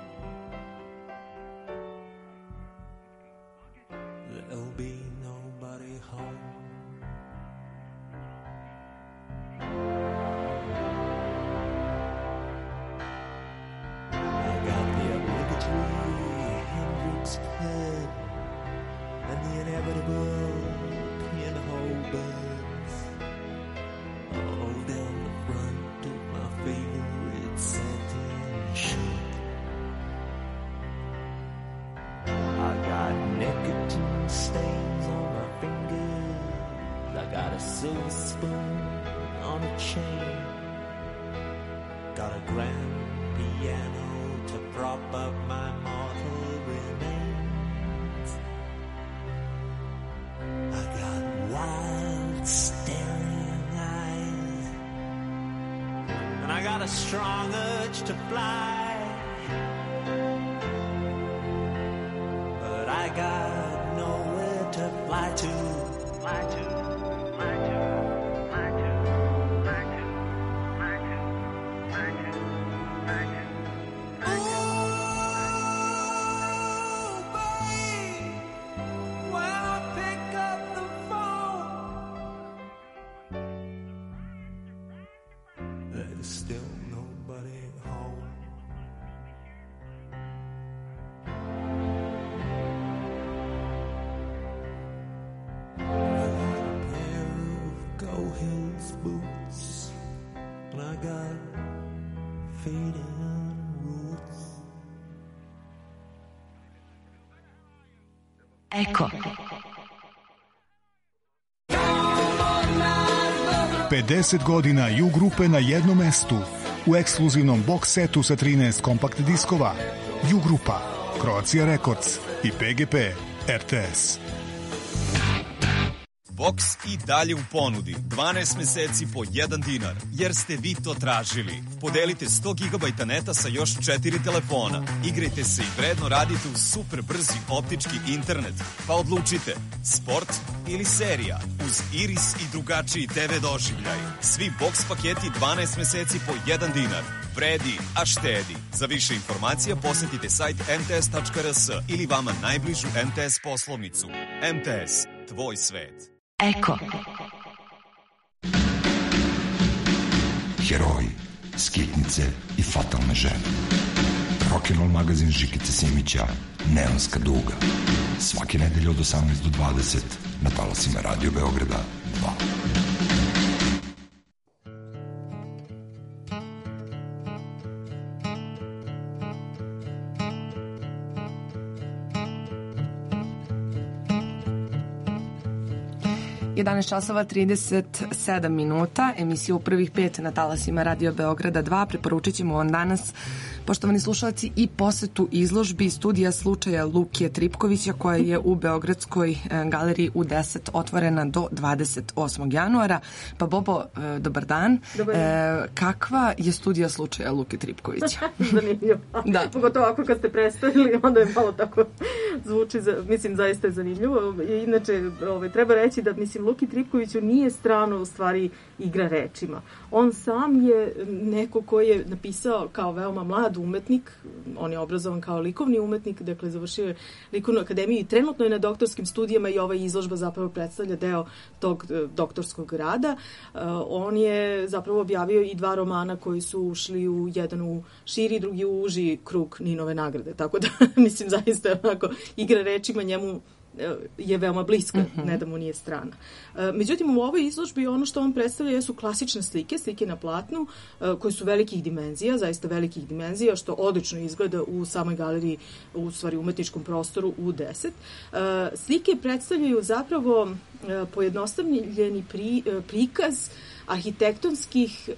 there'll be nobody home. I got the obligatory Hendrix pen and the inevitable pinhole buns all down the front of my favorite satin shirt. I got nicotine stains on my fingers. I got a silver spoon on a chain. Got a grand piano to prop up my mortal remains. I got wild staring eyes, and I got a strong urge to fly, but I got nowhere to fly to, fly to, fly to, fly to, fly to, fly to, fly to, fly to. Ooh, babe, when I pick up the phone, there's still nobody home. I got a pair of Go Hills boots, and I got fading roots. Eko. pedeset godina U grupe na jednom mestu u ekskluzivnom box setu sa trinaest kompakt diskova. U grupa, Croatia Records i P G P R T S. Box i dalje u ponudi, dvanaest meseci po jedan dinar, jer ste vi to tražili. Podelite sto gigabajta neta sa još četiri telefona. Igrajte se i vredno radite uz super brzi optički internet. Pa odlučite, sport ili serija, uz Iris i drugačiji T V doživljaj. Svi box paketi dvanaest meseci po jedan dinar. Vredi, a štedi. Za više informacija posetite sajt m t s tačka r s ili vama najbližu M T S poslovnicu. M T S, tvoj svet. Eko. Heroji, skitnice i fatalne žene. Rock'n'roll magazin Žikice Simića, Neonska duga. svake nedelje od osamnaest do dvadeset na talasima Radio Beograda dva. jedanaest časova trideset sedam minuta, emisiju u prvih pet na talasima Radio Beograda dva. Preporučit ćemo vam danas, poštovani slušalci, i posetu izložbi Studija slučaja Luke Tripkovića, koja je u Beogradskoj galeriji U deset otvorena do dvadeset osmog januara. Pa Bobo, dobar dan. Dobar dan. E, kakva je Studija slučaja Luke Tripkovića? Zanimljivo. Da. Pogotovo ako kad ste predstavili, onda je malo tako zvuči, za, mislim, zaista je zanimljivo. Inače, ove, treba reći da, mislim, Luki Tripkoviću nije strano u stvari igra rečima. On sam je neko koji je napisao kao veoma mlad umetnik, on je obrazovan kao likovni umetnik, dakle završio je likovnu akademiju i trenutno je na doktorskim studijama i ova izložba zapravo predstavlja deo tog doktorskog rada. Uh, on je zapravo objavio i dva romana koji su ušli u jedan u širi, drugi u uži krug Ninove nagrade. Tako da, mislim, zaista onako igra rečima njemu je veoma bliska, uh-huh. ne da mu nije strana. Međutim, u ovoj izložbi ono što on predstavlja jesu klasične slike, slike na platnu, koje su velikih dimenzija, zaista velikih dimenzija, što odlično izgleda u samoj galeriji, u stvari umetničkom prostoru U deset. Slike predstavljaju zapravo pojednostavljeni pri, prikaz arhitektonskih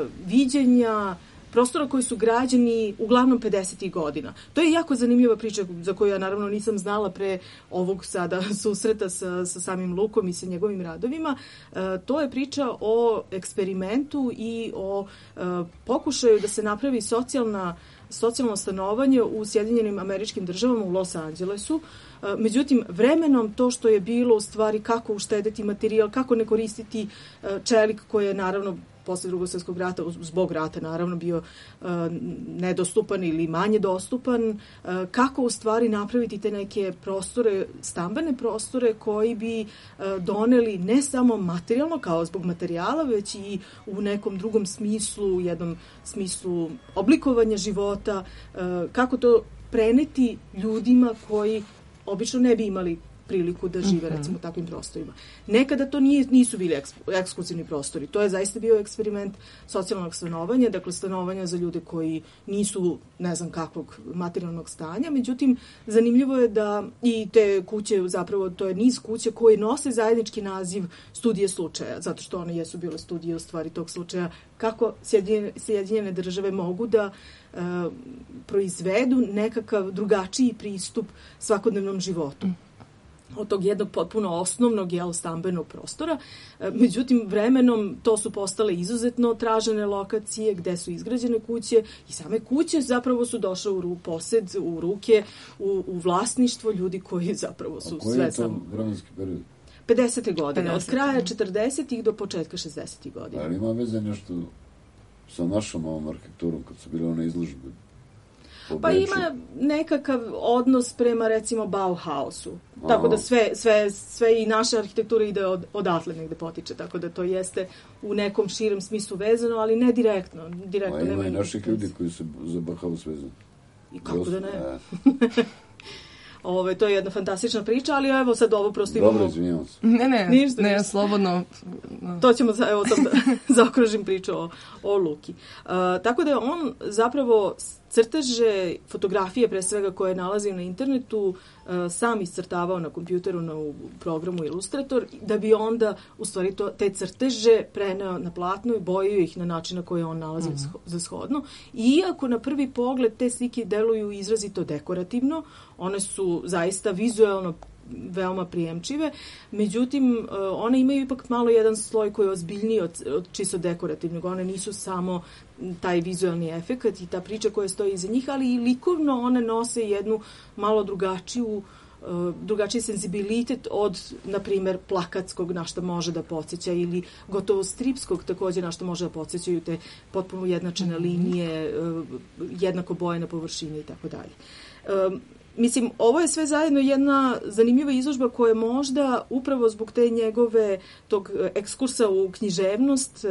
viđenja prostora koji su građeni uglavnom pedesetih godina. To je jako zanimljiva priča za koju ja naravno nisam znala pre ovog sada susreta sa, sa samim Lukom i sa njegovim radovima. E, to je priča o eksperimentu i o e, pokušaju da se napravi socijalna socijalno stanovanje u Sjedinjenim Američkim Državama u Los Angelesu. Međutim, vremenom to što je bilo u stvari kako uštedeti materijal, kako ne koristiti čelik koji je naravno posle Drugog svjetskog rata, zbog rata naravno bio uh, nedostupan ili manje dostupan, uh, kako u stvari napraviti te neke prostore, stambene prostore koji bi uh, doneli ne samo materijalno kao zbog materijala, već i u nekom drugom smislu, u jednom smislu oblikovanja života, uh, kako to preneti ljudima koji obično ne bi imali priliku da žive, uh-huh. recimo, u takvim prostorima. Nekada to nije, nisu bili eks, ekskluzivni prostori. To je zaista bio eksperiment socijalnog stanovanja, dakle stanovanja za ljude koji nisu ne znam kakvog materijalnog stanja. Međutim, zanimljivo je da i te kuće, zapravo to je niz kuće koje nose zajednički naziv Studije slučaja, zato što one jesu bile studije u stvari tog slučaja, kako Sjedinjene, Sjedinjene države mogu da uh, proizvedu nekakav drugačiji pristup svakodnevnom životu. Od tog jednog potpuno osnovnog jel, stambenog prostora. Međutim, vremenom to su postale izuzetno tražene lokacije gde su izgrađene kuće i same kuće zapravo su došle u posed, u ruke, u, u vlasništvo ljudi koji zapravo su sve samo... A koji je to vremenski period? pedesete godine, od kraja četrdesetih do početka šezdesetih godina. Ali ima veze nešto sa našom ovom arhitekturom kad su bile one izložbe? Pa ima nekakav odnos prema, recimo, Bauhausu. Aha. Tako da sve, sve, sve i naša arhitektura ide od, odatle negde potiče. Tako da to jeste u nekom širem smislu vezano, ali ne direktno. direktno A ima i naših ljudi koji su za Bauhaus vezani. I kako da ne? Ove, to je jedna fantastična priča, ali evo sad ovo prosto imamo... Dobro, izvinjavam se. Ne, ne, ništa, ne, ništa. slobodno. To ćemo, evo sad da zaokružim priču o, o Luki. Uh, tako da je on zapravo crteže, fotografije pre svega koje je nalazio na internetu, uh, sam iscrtavao na kompjuteru na u programu Illustrator, da bi onda u stvari to, te crteže preneo na platno i bojio ih na način na koji on nalazi uh-huh. za shodno. I iako na prvi pogled te slike deluju izrazito dekorativno, one su zaista vizuelno veoma prijemčive, međutim one imaju ipak malo jedan sloj koji je ozbiljniji od, od čisto dekorativnog. One nisu samo taj vizualni efekat i ta priča koja stoji iza njih, ali i likovno one nose jednu malo drugačiju drugačiji senzibilitet od, na primjer, plakatskog na što može da podsjeća ili gotovo stripskog također na što može da podsjećaju te potpuno jednačene linije, jednako boje na površini i tako dalje. mislim, ovo je sve zajedno jedna zanimljiva izložba koja možda upravo zbog te njegove tog ekskursa u književnost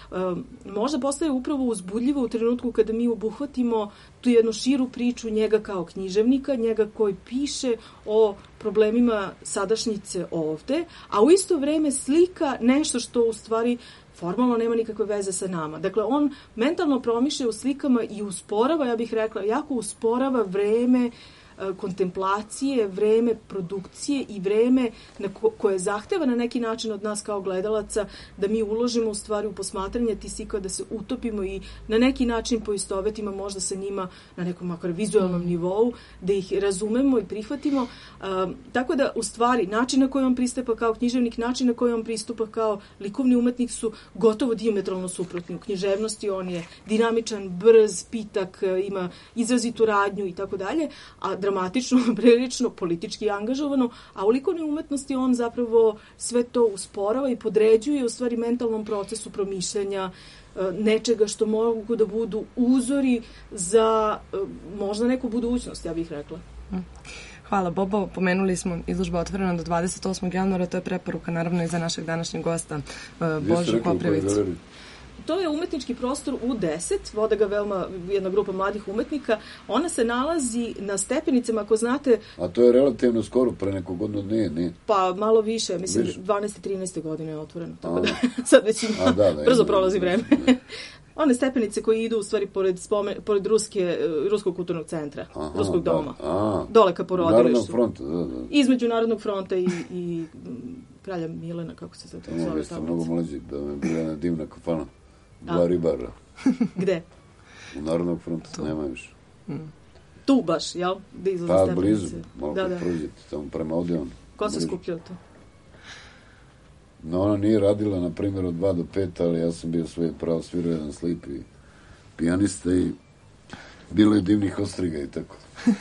možda postaje upravo uzbudljivo u trenutku kada mi obuhvatimo tu jednu širu priču njega kao književnika, njega koji piše o problemima sadašnjice ovde, a u isto vreme slika nešto što u stvari formalno nema nikakve veze sa nama. Dakle, on mentalno promišlja u slikama i usporava, ja bih rekla, jako usporava vreme kontemplacije, vreme produkcije i vreme na ko- koje zahteva na neki način od nas kao gledalaca da mi uložimo u stvari u posmatranje tih slika, da se utopimo i na neki način poistovetimo možda sa njima na nekom makar vizualnom nivou, da ih razumemo i prihvatimo. Um, tako da, u stvari, način na koji on pristupa kao književnik, način na koji on pristupa kao likovni umetnik su gotovo dijametralno suprotni. U književnosti on je dinamičan, brz, pitak, ima izrazitu radnju i tako dalje, a dramatično, prilično, politički angažovano, a u likovnoj umetnosti on zapravo sve to usporava i podređuje u stvari mentalnom procesu promišljanja nečega što mogu da budu uzori za možda neku budućnost, ja bih rekla. Hvala, Bobo. Pomenuli smo izložba otvorena do dvadeset osmog januara, to je preporuka naravno i za našeg današnjeg gosta Božu Koprivicu. To je umetnički prostor U deset, vode ga veoma jedna grupa mladih umetnika. Ona se nalazi na stepenicama, ako znate... A to je relativno skoro, pre nekog godina nije, nije? Pa malo više, mislim, više. dvanaeste trinaeste godine je otvoreno, tako da sad već ima, da, da, brzo prolazi vreme. One stepenice koje idu u stvari pored, spomen, pored Ruske, Ruskog kulturnog centra, Aha, Ruskog doma, da, a, dole ka porodilištu. Narodnog fronta, da, da. Između Narodnog fronta i, i kralja Milena, kako se to zove. Ne, vi ste mnogo mlađi, da me bila jedna divna kafana. Dva ribara. Gde? U Narodnog fronta, tu. Nema više. Mm. Tu baš, jel? Da izlaze pa, stepenice. blizu, malo da, da. prođete, tamo prema Odeon. Ko se skupljao to? No, ona nije radila, na primjer, od dva do pet, ali ja sam bio svoje pravo svirao jedan slip i pijanista i bilo je divnih ostriga i tako.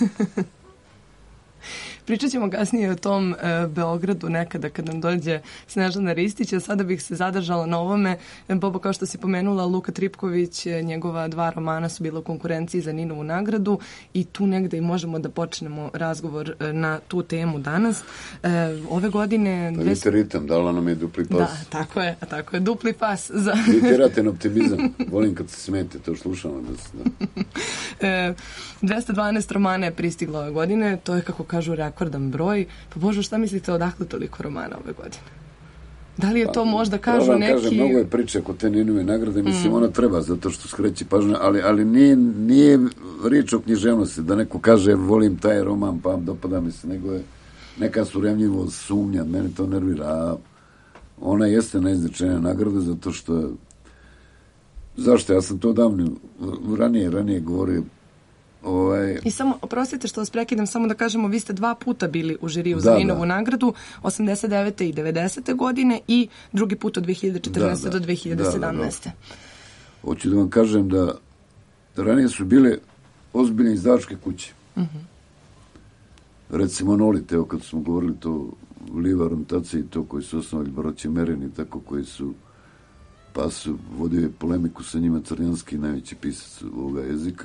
Pričat ćemo kasnije o tom e, Beogradu nekada kad nam dođe Snežana Ristić, a sada bih se zadržala na ovome. Bobo, kao što si pomenula, Luka Tripković, njegova dva romana su bila u konkurenciji za Ninovu nagradu i tu negde i možemo da počnemo razgovor na tu temu danas. E, ove godine... Pa vidite ritam, dala nam je dupli pas. Da, tako je, a tako je, dupli pas. Za... Vi terate na optimizam. Volim kad se smete, to slušamo. Da se, da. E, dvesta dvanaest romana je pristiglo ove godine, to je, kako kažu, rekordan broj. Pa Božo, šta mislite, odakle toliko romana ove godine? Da li je to možda, kažu pa, neki... Kažem, mnogo je priče kod te Ninove nagrade, mislim, mm. ona treba zato što skreći pažnju, ali, ali nije, nije riječ o književnosti, da neko kaže volim taj roman, pa dopada mi se, nego je neka suremljivo sumnja, mene to nervira, a ona jeste najznačajnija nagrada zato što je... Zašto? Ja sam to davno, ranije, ranije govorio. Ovaj... I samo, oprostite što vas prekidam, samo da kažemo, vi ste dva puta bili u žiriju za Ninovu nagradu, osamdeset devete i devedesete godine i drugi put od dve hiljade četrnaeste do dve hiljade sedamnaeste. Da, da, da. Hoću da vam kažem da ranije su bile ozbiljne izdavačke kuće. Uh-huh. Recimo Nolit, evo kad smo govorili to Liva Rontaci i to koji su osnovali Braća Merin i tako koji su pa su vodio polemiku sa njima Crnjanski, najveći pisac ovoga jezika,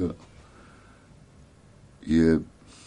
je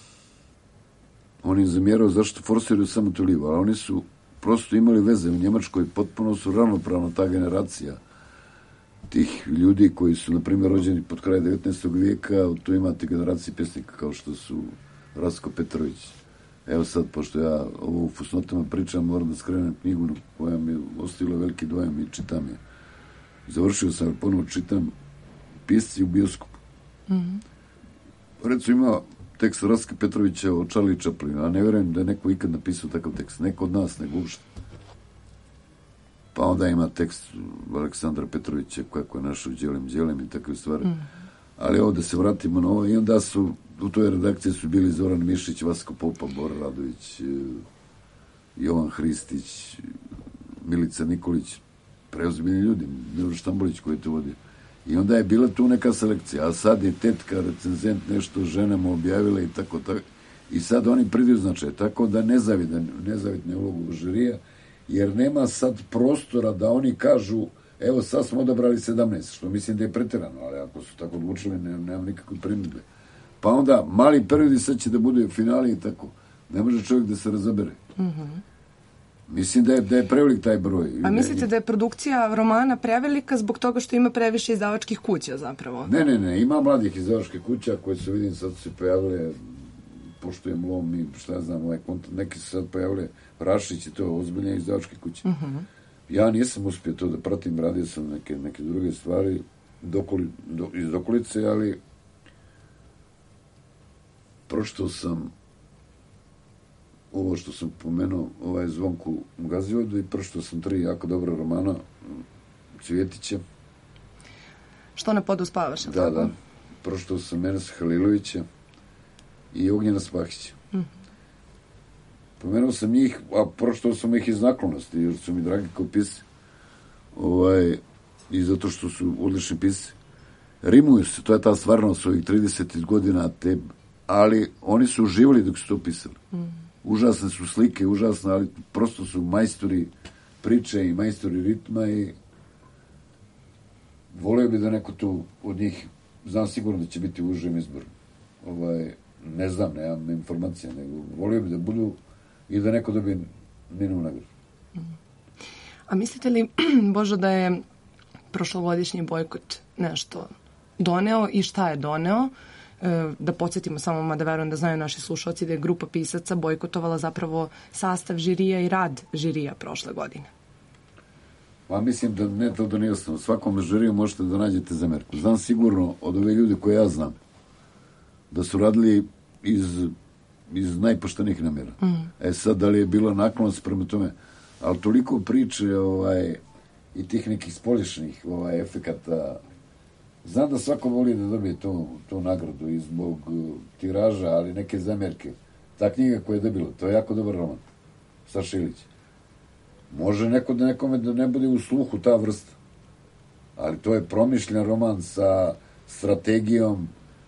on je zamjerao zašto forsiraju samo tu Livu, ali oni su prosto imali veze u Njemačkoj, potpuno su ravnopravno ta generacija tih ljudi koji su, na primjer, rođeni pod kraj devetnaestog vijeka, tu imate generacije pjesnika kao što su Rasko Petrović. Evo sad, pošto ja ovo u fusnotama pričam, moram da skrenem knjigu koja mi je ostavila veliki dojam i čitam je. Završio sam, ponovo čitam Pisci u bioskopu. Mm-hmm. Recimo ima tekst Raske Petrovića o Charlie Chaplinu, a ne vjerujem da je neko ikad napisao takav tekst. Neko od nas, nego uopšte. Pa onda ima tekst Aleksandra Petrovića kako je našao Đelem Đelem i takve stvari. Mm. Ali ovdje se vratimo na ovo i onda su u toj redakciji su bili Zoran Mišić, Vasko Popa, Bora Radović, Jovan Hristić, Milica Nikolić, preozbiljni ljudi, Miloš Tambolić koji to vodi. I onda je bila tu neka selekcija, a sad je tetka, recenzent, nešto ženama objavila i tako, tako. I sad oni pridaju značaj, tako da nezavidan, nezavidne ulogu žirija, jer nema sad prostora da oni kažu, evo sad smo odabrali sedamnaest, što mislim da je pretjerano, ali ako su tako odlučili, ne, nemam nikakve primjedbe. Pa onda mali periodi sad će da bude u finali i tako. Ne može čovjek da se razabere. Mhm. Mislim da je, da je prevelik taj broj. A mislite da je produkcija romana prevelika zbog toga što ima previše izdavačkih kuća zapravo? Ne, ne, ne. Ima mladih izdavačkih kuća koje su, vidim, sad se pojavile, Poštujem lom i šta ja znam, ovaj kontent, neki su sad pojavile, Rašić i to, ozbiljne izdavačke kuće. Mhm. Ja nisam uspio to da pratim, radio sam neke, neke druge stvari dokoli, do, iz okolice, ali pročitao sam ovo što sam pomenuo, ovaj Zvonku Gazivodu i pročitao sam tri jako dobra romana Cvjetića. Što ne poduspavaš? Da, tako? Da. Pročitao sam Menesa Halilovića i Ognjena Spahića. Mhm. Pomenuo sam njih, a pročitao sam ih iz naklonosti, jer su mi dragi kao pisci. Ovaj, i zato što su odlični pisci. Rimuju se, to je ta stvarnost ovih trideset godina, te, ali oni su uživali dok su to pisali. Mhm. Užasne su slike, užasne, ali prosto su majstori priče i majstori ritma i volio bi da neko tu od njih, znam sigurno da će biti u užem izboru. Ovaj, ne znam, nemam informacija, nego volio bi da budu i da neko dobije Ninovu nagradu. A mislite li, Božo, da je prošlogodišnji bojkot nešto doneo i šta je doneo? E, da podsjetimo samo, mada verujem da znaju naši slušalci, da je grupa pisaca bojkotovala zapravo sastav žirija i rad žirija prošle godine. Pa mislim da ne to da nije osnovno. Svakom žiriju možete da nađete zamerku. Znam sigurno od ove ljudi koje ja znam da su radili iz, iz najpoštenijih namjera. Mm. E sad, da li je bilo naklonost prema tome, ali toliko priče ovaj, i tih nekih spolišnih ovaj, efekata. Znam da svako voli da dobije tu, tu nagradu i zbog uh, tiraža, ali neke zamjerke. Ta knjiga koja je dobila, to je jako dobar roman. Saša Ilić. Može neko da nekome da ne bude u sluhu ta vrsta. Ali to je promišljen roman sa strategijom,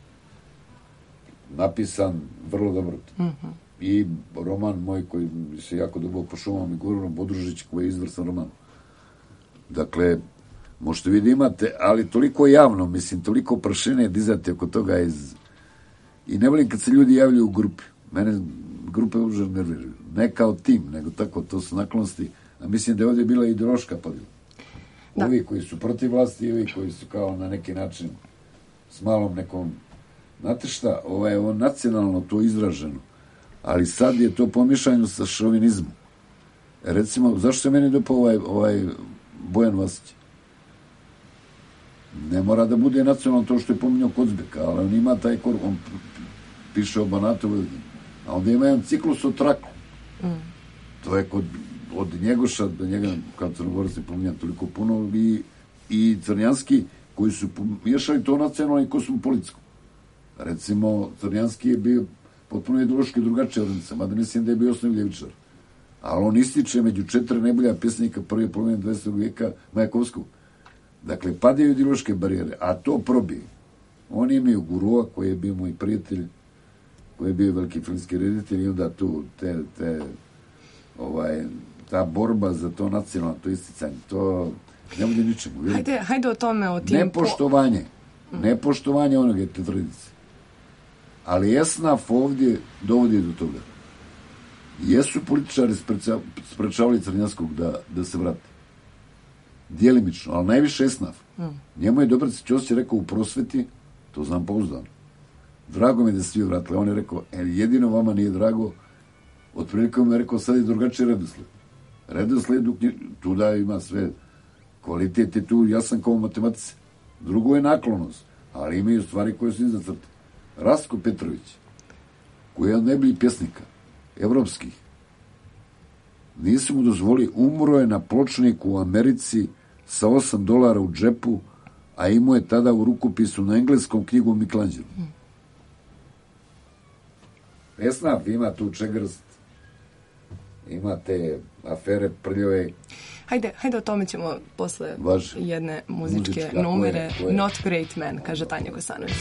napisan vrlo dobro. Mm-hmm. I roman moj koji se jako duboko po šumama i Goranom Bodružić, koji je izvrsan roman. Dakle, možete vi da imate, ali toliko javno, mislim, toliko prašine dizate oko toga iz... I ne volim kad se ljudi javljaju u grupi. Mene grupe užar nerviraju. Ne kao tim, nego tako, to su naklonosti. A mislim da je ovdje bila ideološka podjela. Da. Ovi koji su protiv vlasti i ovi koji su kao na neki način s malom nekom... Znate šta, ovo je ovo nacionalno to izraženo, ali sad je to pomišljeno sa šovinizmom. Recimo, zašto se meni dopao ovaj, ovaj Bojan Vasić? Ne mora da bude nacionalno to što je pominjao Kocbeka, ali on ima taj kor, on piše o Banatovu, a onda ima jedan ciklus o Traklu. Mm. To je kod, od Njegoša do njega, kao Crnogorac se pominja toliko puno, i, i Crnjanski, koji su miješali to nacionalno i kosmopolitsko. Recimo, Crnjanski je bio potpuno ideološki drugačiji od Rnica, mada mislim da je bio osnovni ljevičar. Ali on ističe među četiri najbolja pjesnika prve polovine dvadesetog vijeka Majakovskog. Dakle, padaju ideološke barijere, a to probije. Oni imaju Gurua, koji je bio moj prijatelj, koji je bio veliki filmski reditelj, i onda tu te, te, ovaj, ta borba za to nacionalno, to isticanje, to ne bude ničemu. Hajde, hajde o tome, o tim... Nepoštovanje. Po... Nepoštovanje onoga te tradice. Ali Esnaf ovdje dovodi do toga. Jesu političari sprečavali Crnjanskog da, da se vrati. Dijelimično, ali najviše Esnaf. Mm. Njemu je Dobrica Ćosić rekao u prosveti, to znam pouzdano, drago mi je da se svi vratili. On je rekao, e, jedino vama nije drago, otprilike mi je rekao, sad je drugačiji redosled. Redosled, tu da ima sve kvalitet je tu, ja sam kao matematice. Drugo je naklonost, ali imaju stvari koje su iza crte. Rastko Petrović, koji je od najboljih pjesnika, evropskih, nisu mu dozvoli, umro je na pločniku u Americi sa osam dolara u džepu, a imao je tada u rukopisu na engleskom knjigu Michelangelo. Esnaf ima tu čegrst, ima te afere prljave. Hajde, hajde o tome ćemo posle Važ. jedne muzičke Muzička, numere. koje, koje? Not Great Man, kaže Tanja Kosanović.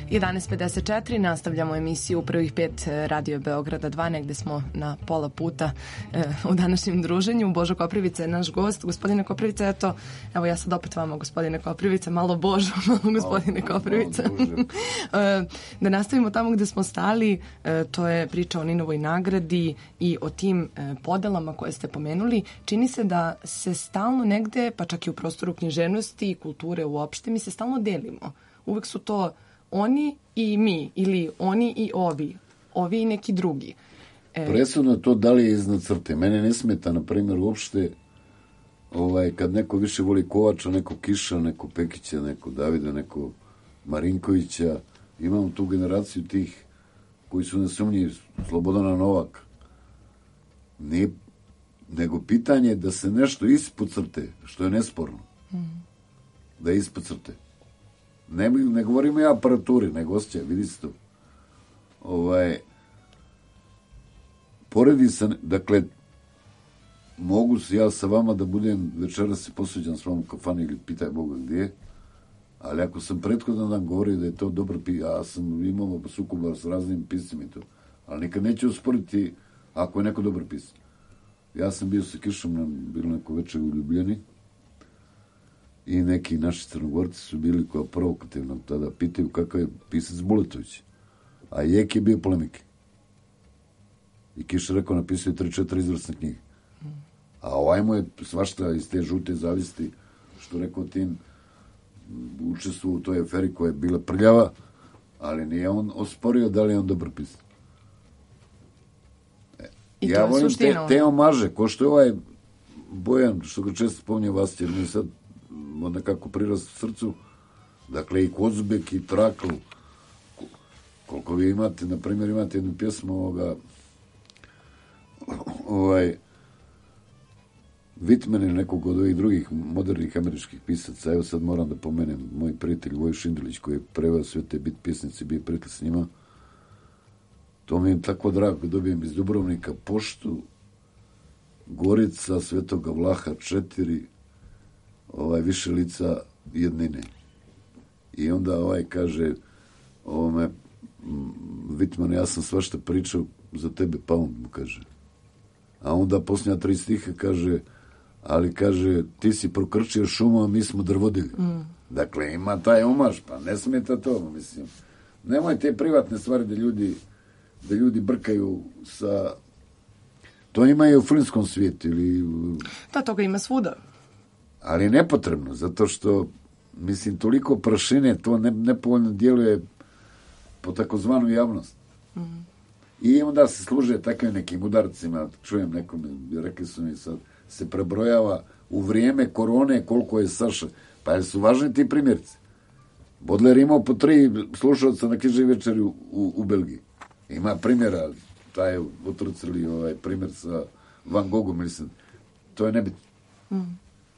jedanaest pedeset četiri, nastavljamo emisiju u prvih pet Radio Beograda dva, negde smo na pola puta e, u današnjem druženju. Božo Koprivica je naš gost. Gospodine Koprivica, eto, evo ja sad opet vama, gospodine Koprivica, malo Božo, malo gospodine Koprivica. e, da nastavimo tamo gde smo stali, e, to je priča o Ninovoj nagradi i o tim e, podelama koje ste pomenuli. Čini se da se stalno negde, pa čak i u prostoru književnosti i kulture uopšte, mi se stalno delimo. Uvek su to oni i mi, ili oni i ovi, ovi i neki drugi. E... Presudno je to da li je iznad crte. Mene ne smeta, na primjer, uopšte ovaj, kad neko više voli Kovača, neko Kiša, neko Pekića, neko Davida, neko Marinkovića. Imamo tu generaciju tih koji su nesumnjivi, Slobodana Novak. Nije, nego pitanje da se nešto ispod crte, što je nesporno. Mm. Da je ispod crte. Ne, ne govorimo ja aparaturi, nego osjećaj, vidi se to. Ovaj, poredi se, dakle, mogu se ja sa vama da budem večeras se posuđam s vama u kafani ili pitaj Boga gdje, ali ako sam prethodan dan govorio da je to dobro pi, ja sam imao sukoba s raznim piscima i to, ali nikad neću usporiti ako je neko dobar pisac. Ja sam bio sa Kišom na bilo neko večer u Ljubljani i neki naši Crnogorci su bili koja provokativno tada pitaju kakav je pisac Buletović. A Jek je bio polemike. I Kiša rekao, napisao je tri četiri izvrsne knjige. A ovaj mu je svašta iz te žute zavisti, što rekao tim, učestvuo u toj aferi koja je bila prljava, ali nije on osporio da li je on dobar pisac. I ja volim te, te omaže, ko što je ovaj Bojan, što ga često spominje vas, jer mi je sad nekako prirast u srcu, dakle i Kozubek i Trakl, koliko vi imate, na primjer imate jednu pjesmu ovoga ovaj Whitman ili nekog od ovih drugih modernih američkih pisaca, evo sad moram da pomenem moj prijatelj Voj Šindelić koji je preveo sve te bit pjesnice, bio prijatelj s njima. To mi je tako drago, dobijem iz Dubrovnika poštu, Gorica, Svetoga Vlaha, četiri, ovaj, više lica jednine. I onda ovaj kaže, ovome, Whitman, ja sam svašta pričao za tebe, pound, mu kaže. A onda posljednja tri stiha kaže, ali kaže, ti si prokrčio šumu, a mi smo drvodili. Mm. Dakle, ima taj omaž, pa ne smeta to, mislim. Nemoj te privatne stvari da ljudi da ljudi brkaju sa... To ima i u filmskom svijetu. Ili... Da, toga ima svuda. Ali nepotrebno, zato što, mislim, toliko prašine, to ne, nepovoljno djeluje po takozvanu javnost. Mm. I onda se služe takvim nekim udarcima, čujem nekome, rekli su mi sad, se prebrojava u vrijeme korone koliko je Saša. Pa jer su važni ti primjerci. Bodler imao po tri slušalca na knjižnoj večeri u, u, u Belgiji. Ima primjera, taj je utrcili ovaj primjer sa Van Gogom, mislim, to je nebitno. Mm.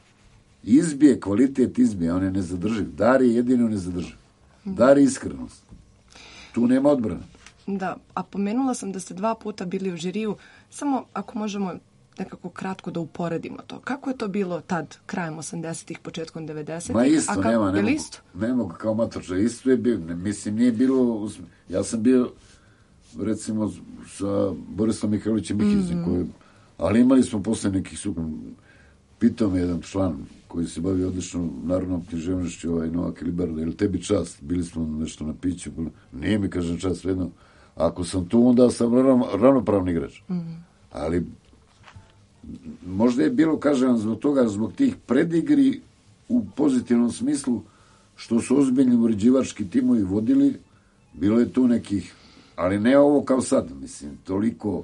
Izbije, kvalitet izbije, on je nezadrživ. Dar je jedino nezadrživ. Mm. Dar je iskrenost. Tu nema odbrana. Da, a pomenula sam da ste dva puta bili u žiriju, samo ako možemo nekako kratko da uporedimo to. Kako je to bilo tad, krajem osamdesetih, početkom devedesetih? Ma isto, a ka... nema, ne mogu, isto? ne mogu kao matorča, isto je bilo, ne, mislim, nije bilo, ja sam bio recimo sa Borisom Mihajlovićem Mihizim, mm-hmm. koji, ali imali smo posle nekih sukom, pitao me jedan član koji se bavi odlično narodnom književnošću, ovaj Novak Liberda, ili tebi čast, bili smo nešto na piću, nije mi, kažem, čast, vedno, ako sam tu, onda sam ravnopravni igrač. Mm-hmm. Ali možda je bilo, kažem, zbog toga, zbog tih predigri u pozitivnom smislu, što su ozbiljni uređivački timovi vodili, bilo je tu nekih, ali ne ovo kao sad, mislim, toliko,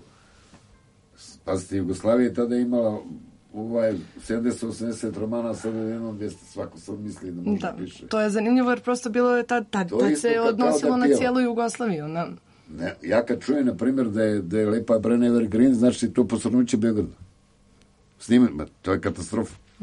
pazite, Jugoslavija je tada imala ovaj sedamdeset osamdeset romana, sada jednom gdje svako sad misli da može da, piše. To je zanimljivo jer prosto bilo je tad, tad, tad se odnosilo na cijelu Jugoslaviju. Na... Ne, ja kad čujem, na primjer, da je, da je Lepa Brena Evergreen, znači to posrnuće Beograda. Snimim, to je katastrofa. Mm.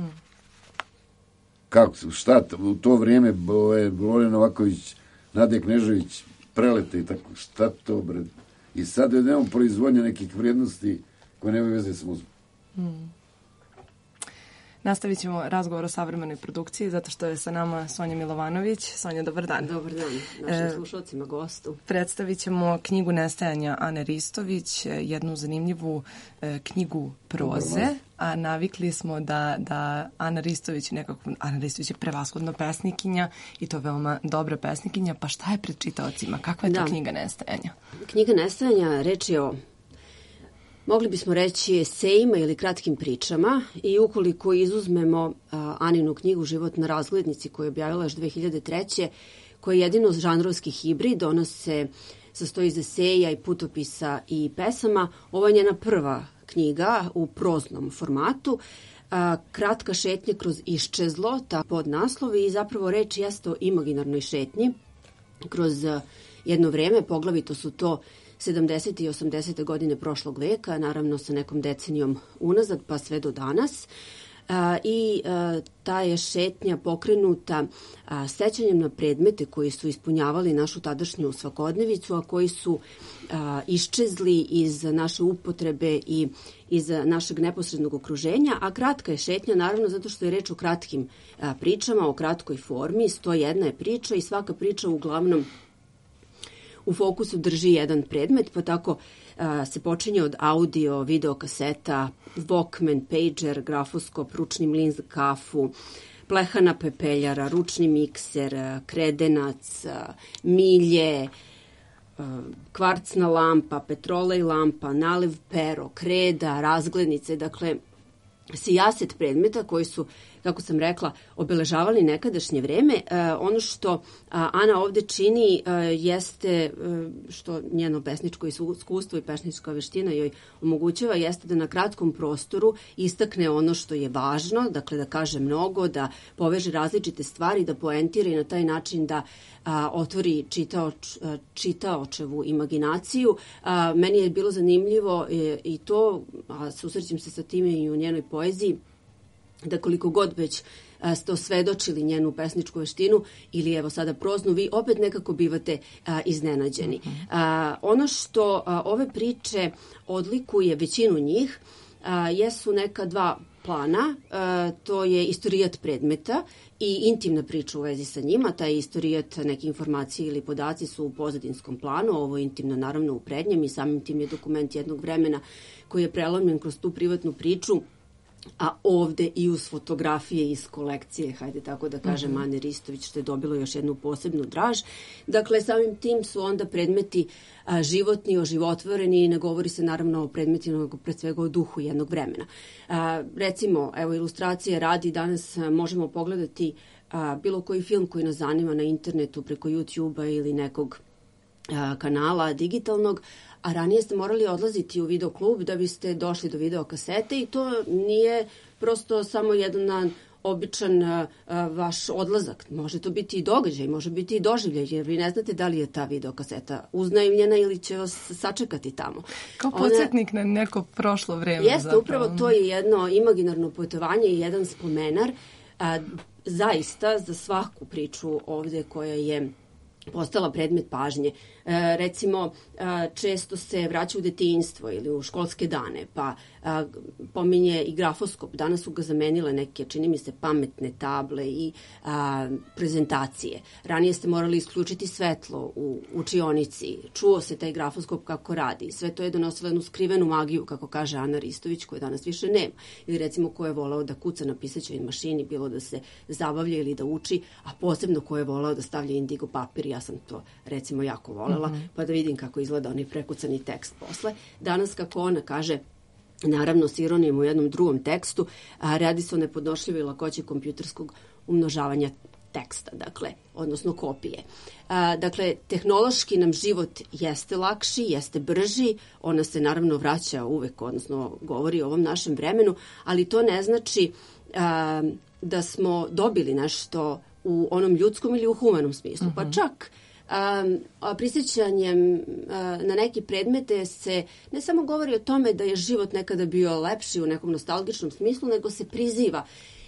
Kako, šta, u to vrijeme ove, Vole Novaković, Nadje Knežević, prelete i tako, šta to, bre? I sad je nemamo proizvodnja nekih vrijednosti koje nemaju veze s muzom. Mm. Nastavit ćemo razgovor o savremenoj produkciji zato što je sa nama Sonja Milovanović. Sonja, dobar dan. Dobar dan našim slušalcima, gostu. Predstavit ćemo knjigu Nestajanja Ane Ristović, jednu zanimljivu e, knjigu proze, a navikli smo da, da Ana Ristović nekako, Ana Ristović je prevashodno pesnikinja i to veoma dobra pesnikinja, pa šta je pred čitaocima? Kakva je to Da. knjiga Nestajanja? Knjiga Nestajanja reč je o, mogli bismo reći, esejima ili kratkim pričama i ukoliko izuzmemo a, Aninu knjigu Život na razglednici koju je objavila još dve hiljade treće. koja je jedino žanrovski hibrid, ona se sastoji iz eseja i putopisa i pesama. Ovo je njena prva knjiga u proznom formatu. A, kratka šetnja kroz iščezlo, ta podnaslovi, i zapravo reč jeste o imaginarnoj šetnji kroz a, jedno vreme, poglavito su to sedamdesete i osamdesete godine prošlog veka, naravno sa nekom decenijom unazad pa sve do danas. A, I a, ta je šetnja pokrenuta a, sećanjem na predmete koji su ispunjavali našu tadašnju svakodnevicu, a koji su a, iščezli iz naše upotrebe i iz našeg neposrednog okruženja, a kratka je šetnja naravno zato što je reč o kratkim a, pričama, o kratkoj formi. sto jedna je priča i svaka priča uglavnom u fokusu drži jedan predmet, pa tako a, se počinje od audio, videokaseta, Walkman, pager, grafoskop, ručni mlin za kafu, plehana pepeljara, ručni mikser, kredenac, a, milje, a, kvarcna lampa, petrolej lampa, naliv pero, kreda, razglednice, dakle sijaset predmeta koji su, kako sam rekla, obeležavali nekadašnje vreme. E, ono što a, Ana ovde čini a, jeste, e, što njeno pesničko iskustvo i pesnička veština joj omogućava, jeste da na kratkom prostoru istakne ono što je važno, dakle da kaže mnogo, da poveže različite stvari, da poentira i na taj način da a, otvori čitaoč, a, čitaočevu imaginaciju. A, meni je bilo zanimljivo e, i to, a susrećem se sa time i u njenoj poeziji, da koliko god već a, ste osvedočili njenu pesničku veštinu ili evo sada proznu, vi opet nekako bivate a, iznenađeni. A, ono što a, ove priče odlikuje većinu njih a, jesu neka dva plana, a, to je istorijat predmeta i intimna priča u vezi sa njima. Taj istorijat, neke informacije ili podaci su u pozadinskom planu, ovo je intimno naravno u prednjem i samim tim je dokument jednog vremena koji je prelomljen kroz tu privatnu priču, a ovde i uz fotografije iz kolekcije, hajde tako da kažem, mm-hmm. Ane Ristović, što je dobilo još jednu posebnu draž. Dakle, samim tim su onda predmeti a, životni, oživotvoreni, ne govori se naravno o predmetima, nego pred svega o duhu jednog vremena. A, recimo, evo, ilustracije radi, danas a, možemo pogledati a, bilo koji film koji nas zanima na internetu preko YouTube-a ili nekog a, kanala digitalnog, a ranije ste morali odlaziti u videoklub da biste došli do videokasete i to nije prosto samo jedan običan a, a, vaš odlazak. Može to biti i događaj, može biti i doživljaj, jer vi ne znate da li je ta videokaseta uznajmljena ili će vas sačekati tamo. Kao podsjetnik na neko prošlo vreme. Jeste, zapravo. Upravo to je jedno imaginarno putovanje i jedan spomenar. A, zaista za svaku priču ovde koja je postala predmet pažnje. E, recimo, a, često se vraća u detinjstvo ili u školske dane, pa a, pominje i grafoskop. Danas su ga zamenile neke, čini mi se, pametne table i a, prezentacije. Ranije ste morali isključiti svetlo u učionici. Čuo se taj grafoskop kako radi. Sve to je donosilo jednu skrivenu magiju, kako kaže Ana Ristović, koje danas više nema. Ili recimo ko je volao da kuca na pisaćoj mašini, bilo da se zabavlja ili da uči, a posebno ko je volao da stavlja indigo papir. Ja sam to recimo jako volela, mm-hmm. pa da vidim kako izgleda onaj prekucani tekst posle. Danas, kako ona kaže, naravno s ironijom u jednom drugom tekstu, a, radi se o nepodnošljivoj lakoći kompjuterskog umnožavanja teksta, dakle, odnosno kopije. A, dakle, tehnološki nam život jeste lakši, jeste brži, ona se naravno vraća uvek, odnosno govori o ovom našem vremenu, ali to ne znači a, da smo dobili nešto u onom ljudskom ili u humanom smislu. Mm-hmm. Pa čak um, prisjećanjem uh, na neke predmete se ne samo govori o tome da je život nekada bio lepši u nekom nostalgičnom smislu, nego se priziva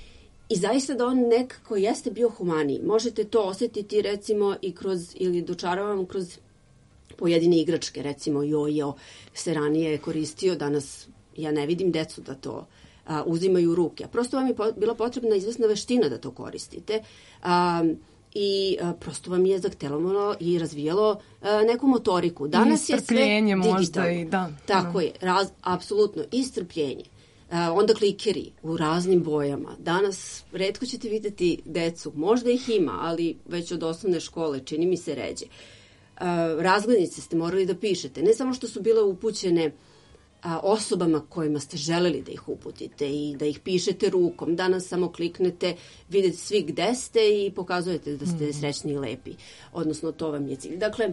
i zaista da on nekako jeste bio humaniji. Možete to osjetiti recimo i kroz, ili dočaravam kroz pojedine igračke, recimo jojo se ranije koristio, danas ja ne vidim decu da to a, uzimaju u ruke. A prosto vam je po, bila potrebna izvesna veština da to koristite. A, i a, prosto vam je zahtevalo i razvijalo a, neku motoriku. Danas je sve digitalno. Možda i da. Tako da. je, raz, apsolutno, i strpljenje. A, onda klikeri u raznim bojama. Danas retko ćete videti decu, možda ih ima, ali već od osnovne škole, čini mi se ređe. A, razglednice ste morali da pišete, ne samo što su bile upućene a, osobama kojima ste želeli da ih uputite i da ih pišete rukom. Danas samo kliknete, vidite svi gde ste i pokazujete da ste mm. srećni i lepi. Odnosno, to vam je cilj. Dakle,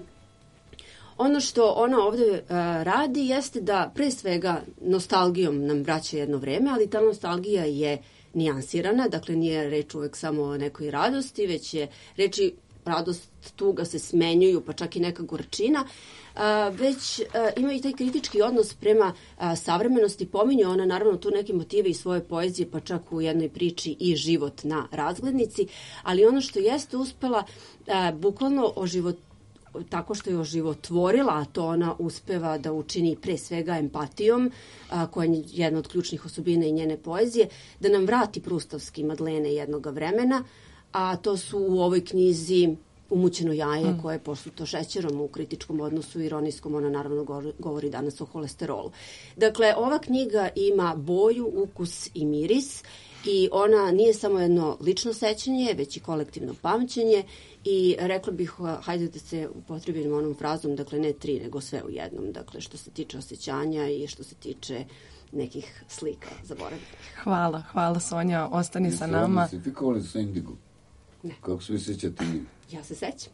ono što ona ovde uh, radi jeste da pre svega nostalgijom nam vraća jedno vreme, ali ta nostalgija je nijansirana, dakle nije reč uvek samo o nekoj radosti, već je reči radost, tuga se smenjuju, pa čak i neka gorčina, a, već a, ima i taj kritički odnos prema a, savremenosti. Pominje ona naravno tu neke motive i svoje poezije, pa čak u jednoj priči i život na razglednici, ali ono što jeste uspela a, bukvalno oživot, tako što je oživotvorila, a to ona uspeva da učini pre svega empatijom, a, koja je jedna od ključnih osobina i njene poezije, da nam vrati prustavski Madlene jednoga vremena, a to su u ovoj knjizi Umućeno jaje, mm. koje je posuto šećerom u kritičkom odnosu, ironijskom, ona naravno govori danas o holesterolu. Dakle, ova knjiga ima boju, ukus i miris i ona nije samo jedno lično sećanje, već i kolektivno pamćenje i rekla bih, hajde da se upotrebim onom frazom, dakle ne tri, nego sve u jednom, dakle što se tiče osjećanja i što se tiče nekih slika zaboravljenih. Hvala, hvala Sonja, ostani sa nama. Jeste li fikovali sa Indigo? Ne. Kako se vi sjećate njih? Ja se sećam.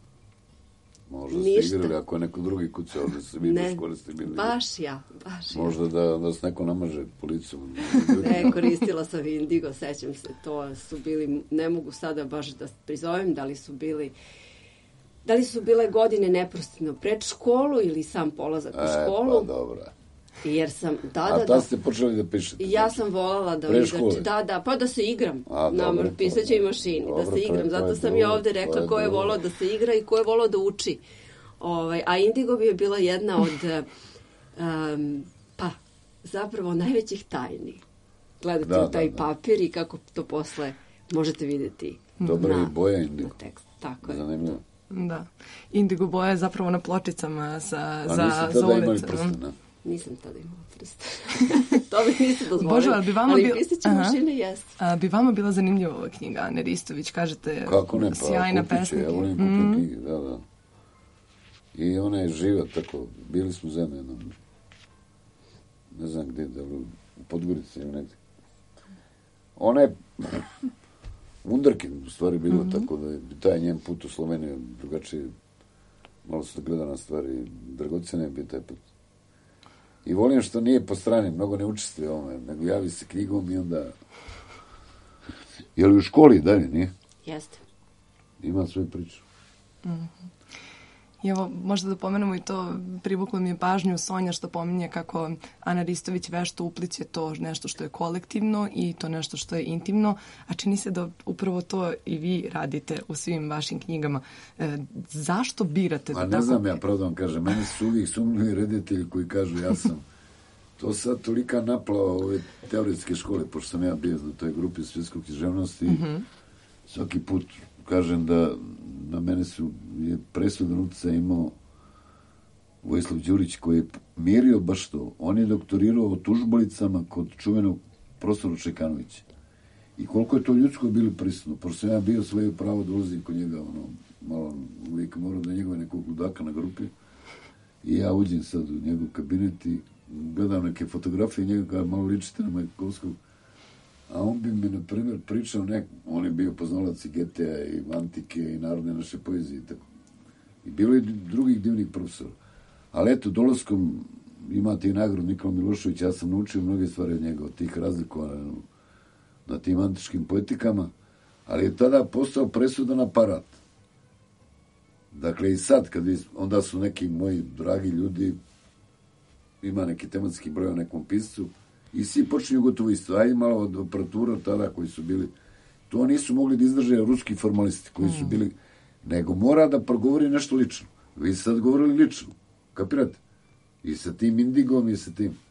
Možda Ništa. Ste igrali, ako je neko drugi kucao, da se vidi u školi ste bili. Baš ja, baš ja. Možda da, da se neko namaže policom. Ne, koristila sam Indigo, sećam se, to su bili, ne mogu sada baš da prizovem, da li su bili, da li su bile godine neprostino pred školu ili sam polazak u školu. E, pa dobro. Jer sam, da, A da, ta da. ste počeli da pišete? Ja sam voljela da... Preškole? Da, da, pa da se igram. A, na dobro, pisaćoj mašini, dobro, da se igram. to je, Zato to sam je ja ovde rekla je ko je dobro. volao da se igra i ko je volao da uči. Ovaj, a Indigo bi je bila jedna od, um, pa, zapravo najvećih tajni. Gledate Da, u taj da, da. papir i kako to posle možete videti Dobra na, i boja Indigo. na tekst. Tako je. Zanimljivo. Da. Indigo boja je zapravo na pločicama sa, A za, niste za tada imali ulicu. prsten, ne? Nisam tada imala prst. To bi niste dozvolili. Bože, ali bi vama ali bil... pisaće mašine jeste. A, bi vama bila zanimljiva ova knjiga, Ane Ristović, kažete, Kako ne, pa sjajna kupit će, pesnika. ja volim kupiti mm. knjige, da, da. I ona je živa tako, bili smo zemlje, no, ne znam gde, da li u Podgorici ili negdje. Ona je wunderkind u stvari bilo, mm-hmm. tako da je taj njen put u Sloveniju drugačije, malo se gleda na stvari, dragocene je bio taj put. I volim što nije po strani, mnogo ne učestvuje ovome, nego javi se knjigom i onda... Je li u školi dalje, nije? Jeste. Ima svoju priču. Mm-hmm. I evo, možda da pomenemo i to, privuklo mi je pažnju Sonja što pominje kako Ana Ristović vešto upliće to nešto što je kolektivno i to nešto što je intimno, a čini se da upravo to i vi radite u svim vašim knjigama. E, zašto birate? Ma ne tako... znam ja, pravo da vam kažem, meni su uvijek sumnjivi reditelji koji kažu ja sam to sad tolika naplava ove teoretske škole, pošto sam ja bio na toj grupi svjetskog književnosti, mm-hmm. svaki put kažem da na mene su je presudan utjecaj imao Vojislav Đurić koji je mirio baš to. On je doktorirao o tužbolicama kod čuvenog profesora Čekanovića. I koliko je to ljudsko bilo prisutno. Pošto sam ja bio svoje pravo da ulazim kod njega, ono, malo uvijek morao da njegove nekog ludaka na grupi. I ja uđem sad u njegov kabinet i gledam neke fotografije njega kada malo ličite na Majakovskog. A on bi mi, na primjer, pričao nek... On je bio poznalac i G T A i Antike i narodne naše poezije i tako. I bilo je drugih divnih profesora. Ali eto, dolaskom imate i nagradu Nikola Milošević, ja sam naučio mnoge stvari od njega, od tih razlikova na, na tim antičkim poetikama, ali je tada postao presudan aparat. Dakle, i sad, kad vi, onda su neki moji dragi ljudi, ima neki tematski broj o nekom piscu, i svi počinju gotovo isto. Ajde malo od operatura tada koji su bili. To nisu mogli da izdrže ruski formalisti koji su bili. Nego mora da progovori nešto lično. Vi ste sad govorili lično. Kapirate? I sa tim Indigom i sa tim.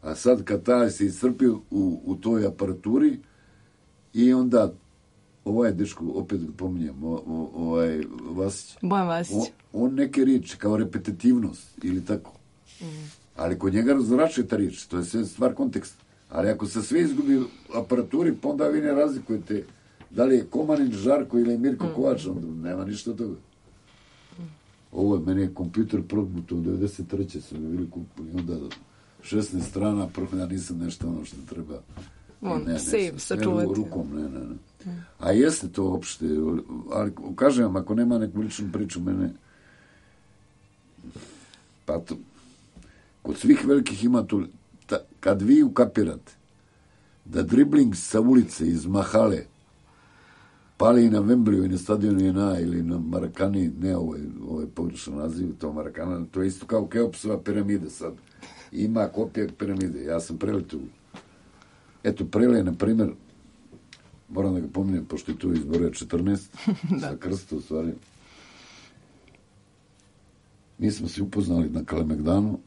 A sad kad taj se iscrpio u, u toj aparaturi i onda ovaj dečko, opet ga pominjem, o, o, ovaj Vasić. Bojan Vasić. On, on neke riječi kao repetitivnost ili tako. Mm. Ali kod njega razvraćuje ta riječ, to je sve stvar konteksta. Ali ako se sve izgubi u aparaturi, pa onda vi ne razlikujete da li je Komanin, Žarko ili Mirko mm. Kovač, onda nema ništa od toga. Mm. Ovo je, meni je kompjuter progutao u devedeset treće su ga bili kupili, onda šesnaest strana, prvo ja nisam nešto ono što treba. On, ne, ne, save, sačuvati. Rukom, ne, ne, ne. Mm. A jeste to uopšte, ali kažem vam, ako nema neku ličnu priču, mene, pa to, kod svih velikih ima tu, ta, kad vi ukapirate da dribling sa ulice iz Mahale pali na Wembleyu i na stadionu J N A ili na Marakani, ne, ovo je, ovo je pogrešan naziv, to Marakana, to je isto kao Keopsova piramida sad. Ima kopija piramide, ja sam preletu. Eto, Prele, na primjer, moram da ga pominjem, pošto je tu izborio četrnaest, sa Krsta, u stvari. Mi smo se upoznali na Kalemegdanu.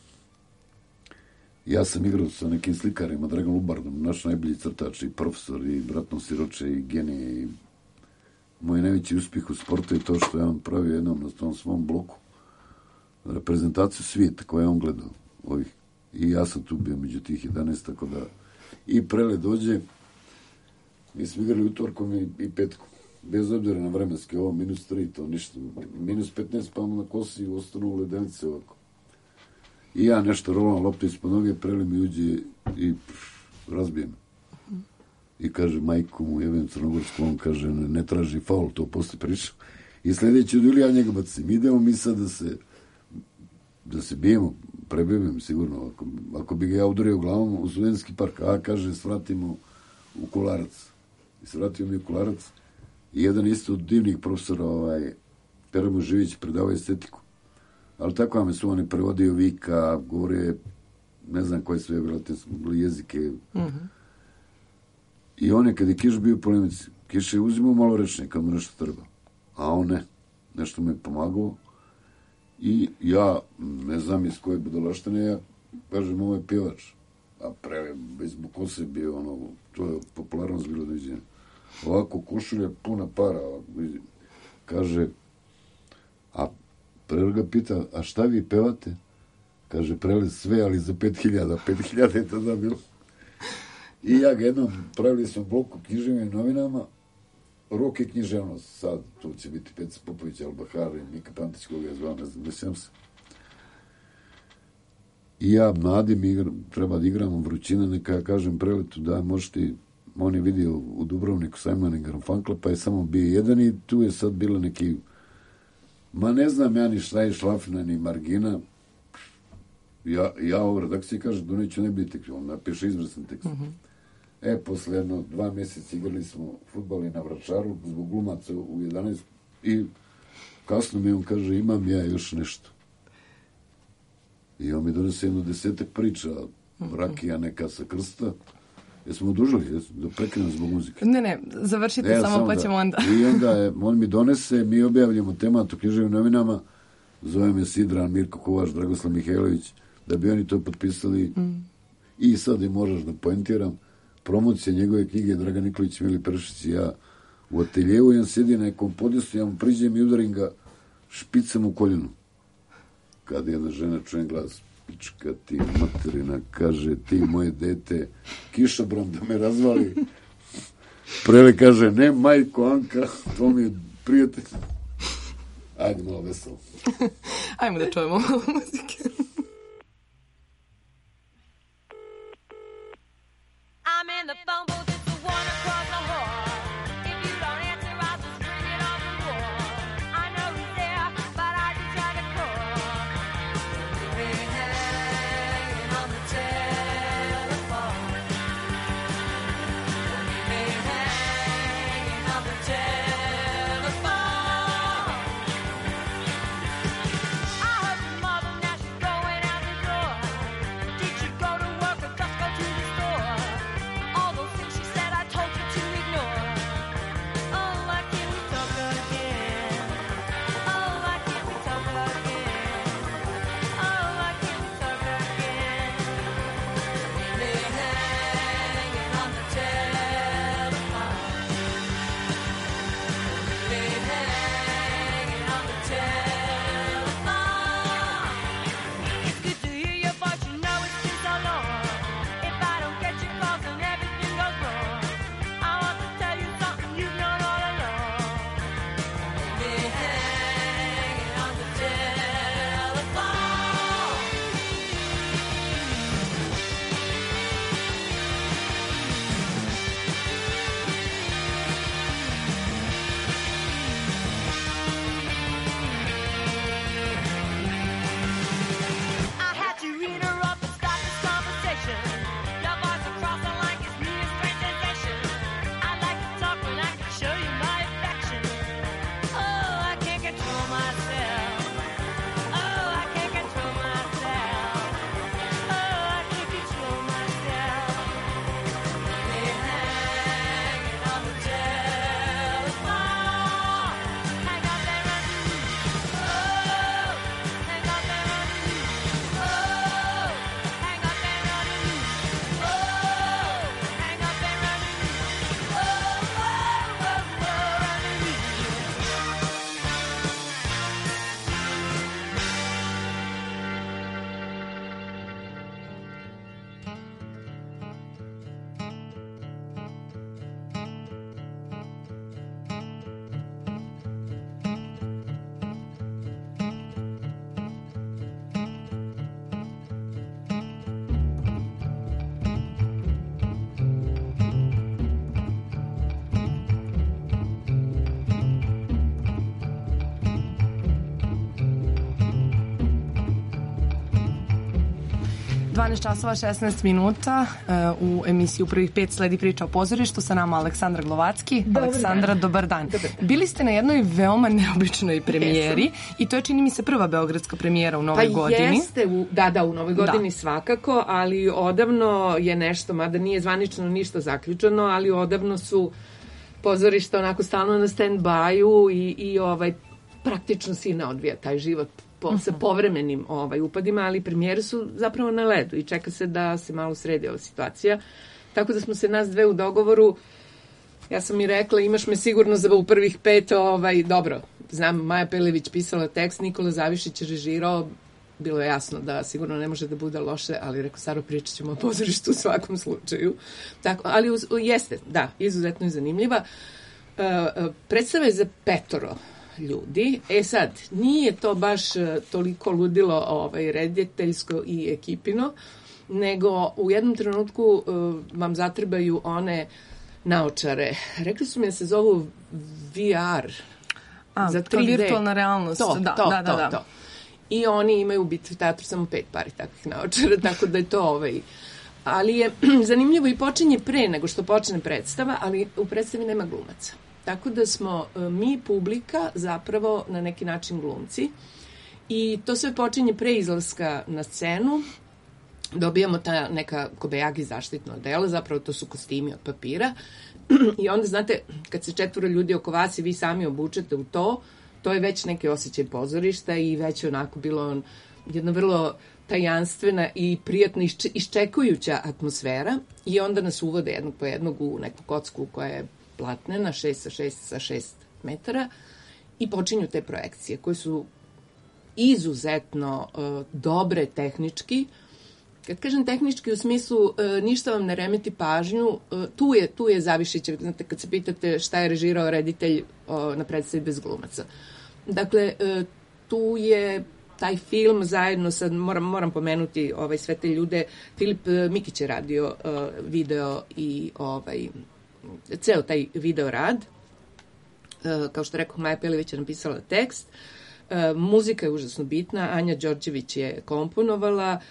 Ja sam igrao sa nekim slikarima, Dragan Lubardom, naš najbolji crtač i profesor i bratno siroče i genije. I moj najveći uspjeh u sportu je to što je on pravio jednom na tom svom bloku reprezentaciju svijeta koje je on gledao. Ovih. I ja sam tu bio među tih jedanaest, tako da i Prele dođe, mi smo igrali utorkom i, i petkom, bez obzira na vremenske, ovo minus tri, to ništa, minus petnaest pa na kosi i ostanu u ledenice ovako. I ja nešto rolam loptu ispod noge, Prele mi uđe i pff, razbijem. I kaže, majku mu jebem Crnogorsku, on kaže, ne, ne traži faul, to posle pričam. I sljedeći od ja njega bacim, idemo mi sad da se da se bijemo, prebijemo sigurno, ako, ako bi ga ja udario glavom u Studenski park, a kaže, svratimo u Kolarac. I svratio mi u Kolarac. I jedan isto od divnih profesora, ovaj, Pero Muživić, predavao estetiku. Ali tako vam su oni prevodio vika, govore, ne znam koje sve bili jezike. Mm-hmm. I on je, kad je Kiš bio u polemici, Kiš je uzimao malo rečnje, kad mu nešto treba. A on ne. Nešto mu je pomagao. I ja, ne znam iz koje budalaštine, ja kažem, ovo je pjevač. A Prele, bez Bukose bio, ono, to je popularnost bilo da viđenje. Ovako, košulja puna para. Kaže, a Prele ga pita, a šta vi pevate? Kaže, Prele, sve, ali za pet hiljada. Pet hiljada je tada bilo. I ja ga jednom, pravili smo bloku književima i novinama, Rok i književnost, sad, tu će biti Peca Popović, Albahar i Mika Pantić, koga je zvao, ne znam, ne sjećam se. I ja mladim igram, treba da igramo vrućina, neka ja kažem Preletu, da možeš ti, on je vidio u Dubrovniku Simon i Garfunkel, pa je samo bio jedan i tu je sad bilo neki, ma ne znam ja ni šta je Šlafina, ni Margina, ja, ja u redakciji kažem, da neću ne biti tekst, on napiše izvrstan tekst. Mm-hmm. E, posle jedno dva mjeseca igrali smo fudbal na Vračaru zbog glumaca u jedanaest i kasno mi on kaže, imam ja još nešto. I on mi donese jedno desetak priča, rakija neka sa Krsta. Jesmo odužili, jesmo, da prekrenem zbog muzike. Ne, ne, završite e, samo, samo pa ćemo onda. I onda je, on mi donese, mi objavljamo temat u književnim novinama, zove me Sidran, Mirko Kovač, Dragoslav Mihajlović, da bi oni to potpisali. Mm. I sad i možeš da poentiram, promocija njegove knjige Dragan Nikolić, Mili Pršić i ja u ateljevu, i on sjedi na nekom podjestu, ja mu priđem i udarim ga špicem u koljenu. Kad jedna žena čuje glas, pička ti materina, kaže, ti moje dete, kišobran da me razvali. Prele kaže, ne, majko Anka, to mi je prijatelj. Ajde, malo veselo. Ajmo da čujemo malo muzike. I'm in the phone booth, it's the one across the hall. If you don't answer, I'll just bring it on the wall. I know he's there, but I can try to call. Leave me hanging on the telephone. Leave me hanging on the telephone. I heard from mother, now she's going dvanaest časova šesnaest minuta u emisiju Prvih pet sledi priča o pozorištu, sa nama Aleksandra Glovacki. Dobar Aleksandra, dan. dobar dan. Dobar dan. Bili ste na jednoj veoma neobičnoj premijeri Jesam. i to je, čini mi se, prva beogradska premijera u novoj pa godini. Jeste, u, da, da, u novoj godini Da. svakako, ali odavno je nešto, mada nije zvanično ništa zaključeno, ali odavno su pozorišta onako stalno na stand-by-u i, i ovaj, praktično se i ne odvija taj život po, sa povremenim ovaj, upadima, ali premijere su zapravo na ledu i čeka se da se malo sredi ova situacija. Tako da smo se nas dve u dogovoru, ja sam mi rekla, imaš me sigurno za u prvih pet, ovaj, dobro, znam, Maja Pelević pisala tekst, Nikola Zavišić je režirao, bilo je jasno da sigurno ne može da bude loše, ali rekao, Saro, pričat ćemo o pozorištu u svakom slučaju. Tako, ali uz, jeste, da, izuzetno je zanimljiva. Uh, uh, predstava je za petoro ljudi. E sad, nije to baš uh, toliko ludilo ovaj, rediteljsko i ekipino, nego u jednom trenutku uh, vam zatrebaju one naočare. Rekli su mi da se zovu V R. A, za to tri D. virtualna realnost. To, da, to, da, da, to, da. to. I oni imaju u Bit teatru samo pet pari takvih naočara, tako da je to ovaj... Ali je zanimljivo i počinje pre nego što počne predstava, ali u predstavi nema glumaca. Tako da smo mi, publika, zapravo na neki način glumci. I to sve počinje pre izlaska na scenu. Dobijamo ta neka kobejagi zaštitno odela, zapravo to su kostimi od papira. I onda, znate, kad se četvoro ljudi oko vas i vi sami obučete u to, to je već neki osjećaj pozorišta i već je onako bilo jedna vrlo tajanstvena i prijatno išče, iščekujuća atmosfera i onda nas uvode jednog po jednog u neku kocku koja je platnena, šest sa šest sa šest metara i počinju te projekcije koje su izuzetno uh, dobre tehnički. Kad kažem tehnički u smislu uh, ništa vam ne remeti pažnju, uh, tu je, tu je Zavišić, znate, kad se pitate šta je režirao reditelj uh, na predstavi bez glumaca. Dakle, uh, tu je taj film zajedno, sad moram, moram pomenuti ovaj, sve te ljude, Filip Mikić je radio uh, video i ovaj, ceo taj video rad. Uh, kao što rekao, Maja Pelević je napisala tekst. Uh, muzika je užasno bitna, Anja Đorđević je komponovala.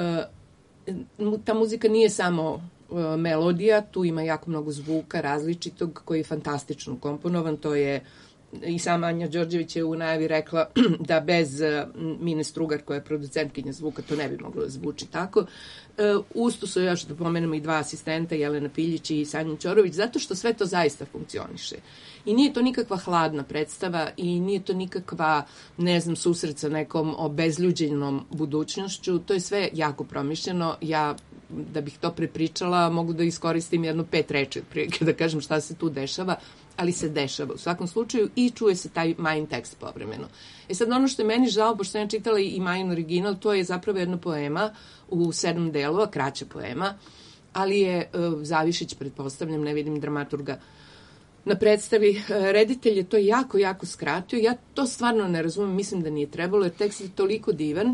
Uh, ta muzika nije samo uh, melodija, tu ima jako mnogo zvuka različitog koji je fantastično komponovan, to je i sama Anja Đorđević je u najavi rekla da bez uh, Mine Strugar, koja je producentkinja zvuka, to ne bi moglo da zvuči tako. Uh, ustu su još, da pomenemo, i dva asistenta, Jelena Piljić i Sanja Ćorović, zato što sve to zaista funkcioniše. I nije to nikakva hladna predstava i nije to nikakva, ne znam, susret sa nekom obezljuđenom budućnošću. To je sve jako promišljeno. Ja, da bih to prepričala, mogu da iskoristim jedno pet reči otprilike da kažem šta se tu dešava, ali se dešava u svakom slučaju i čuje se taj Majin tekst povremeno. E sad, ono što je meni žao, pošto sam ja čitala i Majin original, to je zapravo jedna poema u sedam delova, kraća poema, ali je uh, Zavišić, pretpostavljam, ne vidim dramaturga na predstavi, reditelj je to jako, jako skratio. Ja to stvarno ne razumem, mislim da nije trebalo, jer tekst je toliko divan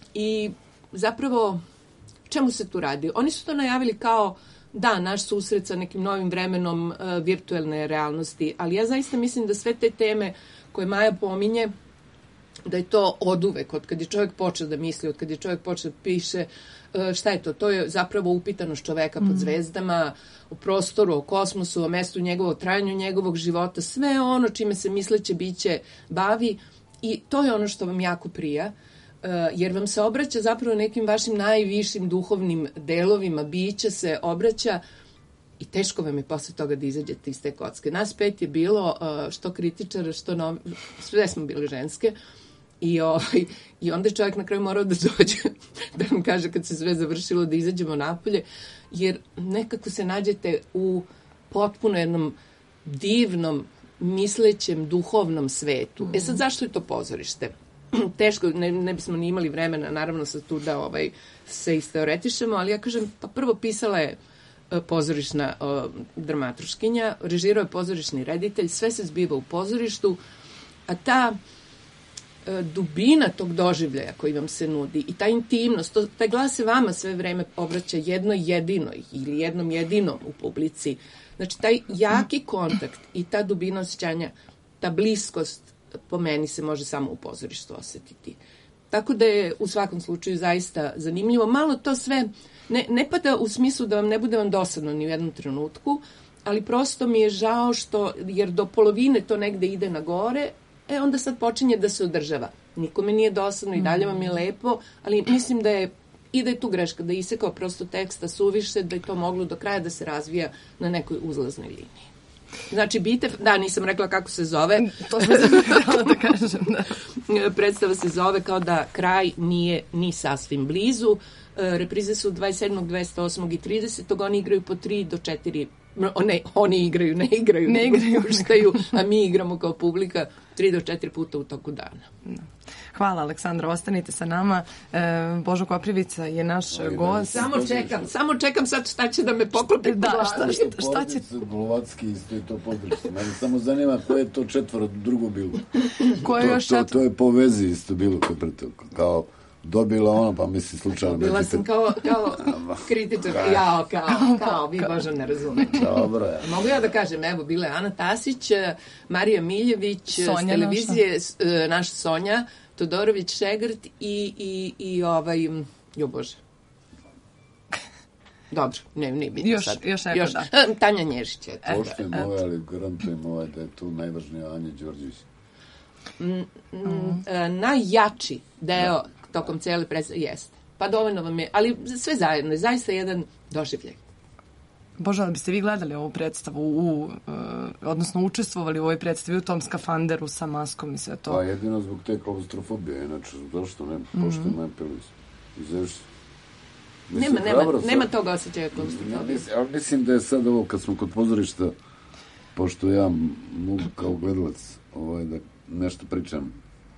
i zapravo čemu se tu radi? Oni su to najavili kao da, naš susret sa nekim novim vremenom uh, virtualne realnosti, ali ja zaista mislim da sve te teme koje Maja pominje, da je to oduvek, od kad je čovjek počeo da misli, od kad je čovjek počeo da piše, uh, šta je to? To je zapravo upitanost čoveka pod zvezdama, o prostoru, o kosmosu, o mestu njegovog, trajanju njegovog života, sve ono čime se misleće biće bavi i to je ono što vam jako prija. Uh, jer vam se obraća zapravo nekim vašim najvišim duhovnim delovima, bića se obraća i teško vam je posle toga da izađete iz te kocke. Nas pet je bilo, uh, što kritičara, što novi, sve smo bile ženske i, ovaj, i onda je čovjek na kraju morao da dođe, da nam kaže kad se sve završilo da izađemo napolje, jer nekako se nađete u potpuno jednom divnom, mislećem, duhovnom svetu. E sad, zašto je to pozorište? Teško, ne, ne bismo ni imali vremena, naravno, sad tu da ovaj, se isteoretišemo, ali ja kažem, pa prvo pisala je uh, pozorišna uh, dramaturškinja, režirao je pozorišni reditelj, sve se zbiva u pozorištu, a ta uh, dubina tog doživljaja koji vam se nudi i ta intimnost, to, taj glas se vama sve vreme obraća jednoj jedinoj ili jednom jedinom u publici. Znači, taj jaki kontakt i ta dubina osjećanja, ta bliskost, po meni se može samo u pozorištu osetiti. Tako da je u svakom slučaju zaista zanimljivo. Malo to sve ne, ne pada u smislu da vam ne bude vam dosadno ni u jednom trenutku, ali prosto mi je žao što, jer do polovine to negde ide na gore, e onda sad počinje da se održava. Nikome nije dosadno i dalje vam je lepo, ali mislim da je i da je tu greška, da je isekao prosto teksta suviše, da je to moglo do kraja da se razvija na nekoj uzlaznoj liniji. Znači, Bitev, da, nisam rekla kako se zove. To sam htjela da kažem, da. Predstava se zove kao da kraj nije ni sasvim blizu. Reprize su dvadeset sedmog, dvadeset osmog i tridesetog Oni igraju po tri do četiri. Ne, oni igraju, ne igraju. Ne igraju. Puštaju, a mi igramo kao publika tri do četiri puta u toku dana. Da. Hvala, Aleksandra, ostanite sa nama. E, Božo Koprivica je naš Ajde, gost. Samo čekam, samo čekam sad šta će da me poklopi po Da, glavi. šta, šta, šta će... Glovatski isto je to područje. Mene samo zanima koje je to četvoro drugo bilo. Ko je to, još to, četvoro? to je po vezi isto bilo. Kao dobila ona, pa misli slučajno. Bila sam kao, kao kritičar, jao, kao, kao, vi Božo ne razumete. Dobro je. Mogu ja da kažem, evo, bila je Ana Tasić, Marija Miljević, Sonja s televizije, naša, naša Sonja, Todorović Šegrt i, i, i ovaj, jo Bože. Dobro, ne, ne bitno još, sad. Još neko, još, da. Tanja Nježić. Poštujem ove, ali garantujem ovaj da je tu najvažnija Anja Đorđević. Mm, mm, najjači deo da. tokom cele predstave jeste. Pa dovoljno vam je, ali sve zajedno je zaista jedan doživljaj. Bože, ali biste vi gledali ovu predstavu, u, uh, odnosno učestvovali u ovoj predstavi u tom skafanderu sa maskom i sve to? Pa jedino zbog te klaustrofobije, inače, zašto ne, mm-hmm. poštujem Maja Pelis. Izveš, nema, nema, nema toga osjećaja klaustrofobije. Ja, ali mislim da je sad ovo, kad smo kod pozorišta, pošto ja mogu kao gledalac ovaj, da nešto pričam,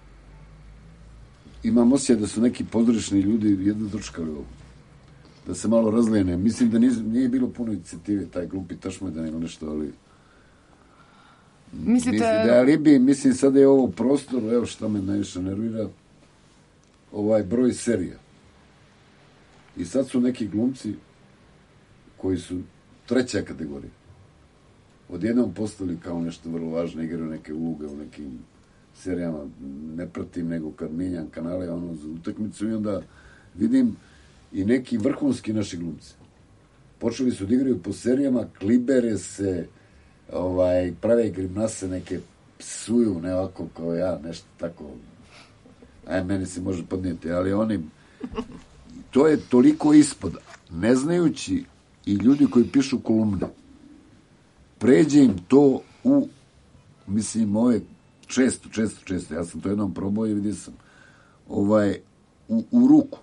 imam osjećaj da su neki pozorišni ljudi jedno dočekali ovo. Da se malo razlijene. Mislim da nije, nije bilo puno inicijative, taj glupi Tašmajdan ili nešto, ali... Mislite... Mislim da je alibi, mislim sada je ovo prostor, evo šta me najviše nervira, ovaj broj serija. I sad su neki glumci koji su treća kategorija. Odjednom postali kao nešto vrlo važno, igraju neke uloge u nekim serijama, ne pratim, nego kad mijenjam kanale, ono, za utakmicu i onda vidim i neki vrhunski naši glumci. Počeli su da igraju po serijama, klibere se, ovaj, prave grimnase, neke psuju, ne ovako kao ja, nešto tako. Aj, meni se može podnijeti, ali oni, to je toliko ispod, ne znajući i ljudi koji pišu kolumne, pređe im to u, mislim, ove, često, često, često, ja sam to jednom probao i vidio sam, ovaj, u, u ruku.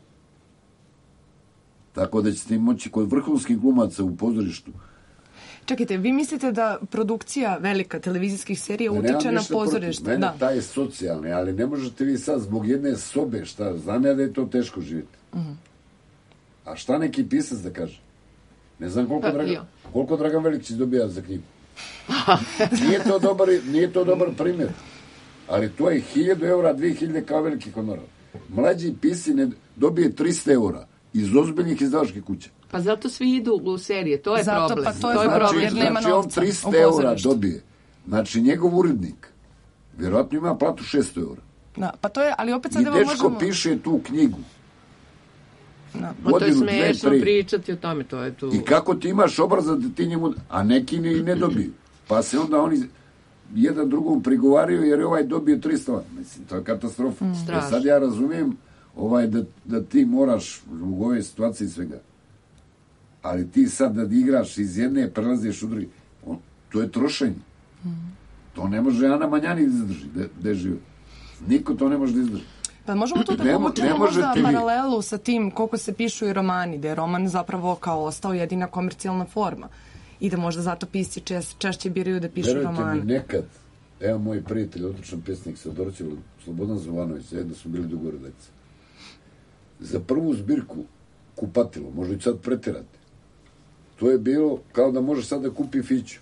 Tako da ćete im moći kod vrhunskih glumaca u pozorištu. Čekajte, vi mislite da produkcija velika televizijskih serija utiče na pozorište? Mene da. taj je socijalni, ali ne možete vi sad zbog jedne sobe, šta, znam ja da je to teško živjeti. Uh-huh. A šta neki pisac da kaže? Ne znam koliko, pa, Dragan, koliko Dragan Velikić dobija za knjigu. nije, to dobar, nije to dobar primjer. Ali to je hiljadu eura, dvije hiljade kao veliki honorar. Mlađi pisi ne dobije trista eura iz ozbiljnih izdavačkih kuća. Pa zato svi idu u serije, to je zato, problem. Pa to je, to je znači, problem. Jer nema znači on trista eura dobije. Znači njegov urednik vjerojatno ima platu šesto eura. Da, pa to je, ali opet sad I dečko možemo... piše tu knjigu. Da. Pa to je smešno pričati o tome, to je tu... I kako ti imaš obraza da ti njemu... A neki ne, ne dobiju. Pa se onda oni jedan drugom prigovaraju jer je ovaj dobio trista. Mislim, to je katastrofa. Mm. Sad ja razumijem ovaj, da, da ti moraš u ove situacije i svega. Ali ti sad da igraš iz jedne, prelaziš u drugi. On, to je trošenje. Mm. To ne može Ana Manjani da izdrži, da je živo. Niko to ne može da izdrži. Pa možemo tu da povučemo možda paralelu sa tim koliko se pišu i romani, da je roman zapravo kao ostao jedina komercijalna forma. I da možda zato pisci češ, češće biraju da pišu Verujte romane. Verujte mi, nekad, evo moj prijatelj, odličan pjesnik Sadorćev, Slobodan Zovanović, jedno smo bili dugo redakcije. Za prvu zbirku Kupatilo, možda i sad pretirati, to je bilo kao da može sad da kupi Fiću.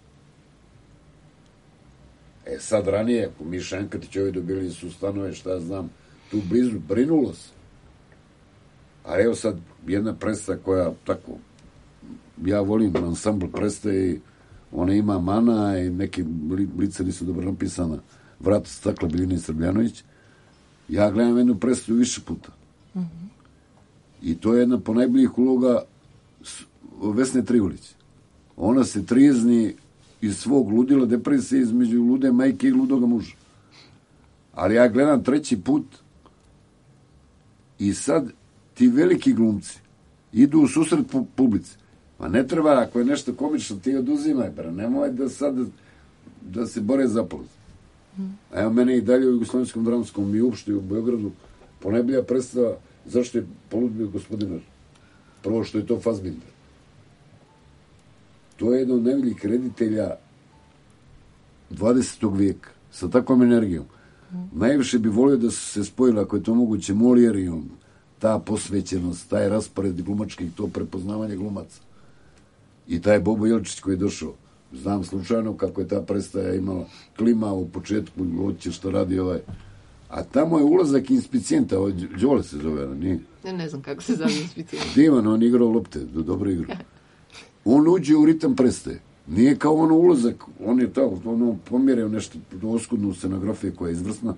E sad ranije, ako mi Šankatić ovi dobili su stanove, šta ja znam, tu blizu, brinulo se. A evo sad jedna predstava koja tako, ja volim ansambl predstave i ona ima mana i neki lice nisu dobro napisana, Vrat stakla Biljana Srbljanović Ja gledam jednu predstavu više puta. Mhm. I to je jedna po najboljih uloga s- Vesne Trivolić. Ona se trijezni iz svog ludila, depresije između lude majke i ludoga muža. Ali ja gledam treći put i sad ti veliki glumci idu u susret pu- publici. Ma ne treba, ako je nešto komično, ti oduzimaj, bra. Nemoj da sad da se bore za polaz. A evo mene i dalje u Jugoslavenskom dramskom i uopšte u Beogradu ponajbolja predstava zašto je poludbio gospodinar. Prvo što je to Fassbinder. To je jedan od najboljih reditelja dvadesetog vijeka sa takvom energijom. Najviše bi volio da su se spojili, ako je to moguće, Molière i on. Ta posvećenost, taj raspored glumačkih, to prepoznavanje glumaca. I taj Bobo Jelčić koji je došao. Znam slučajno kako je ta predstava imala klima u početku, hoće što radi ovaj. A tamo je ulazak inspicijenta, ovo Đole se zove, ali nije. Ne, ne znam kako se zove inspicijent. Divan, on igrao lopte, do dobro igra. On uđe u ritam predstave. Nije kao ono ulazak, on je tako, ono pomjerao nešto, oskudnu scenografiju koja je izvrsna.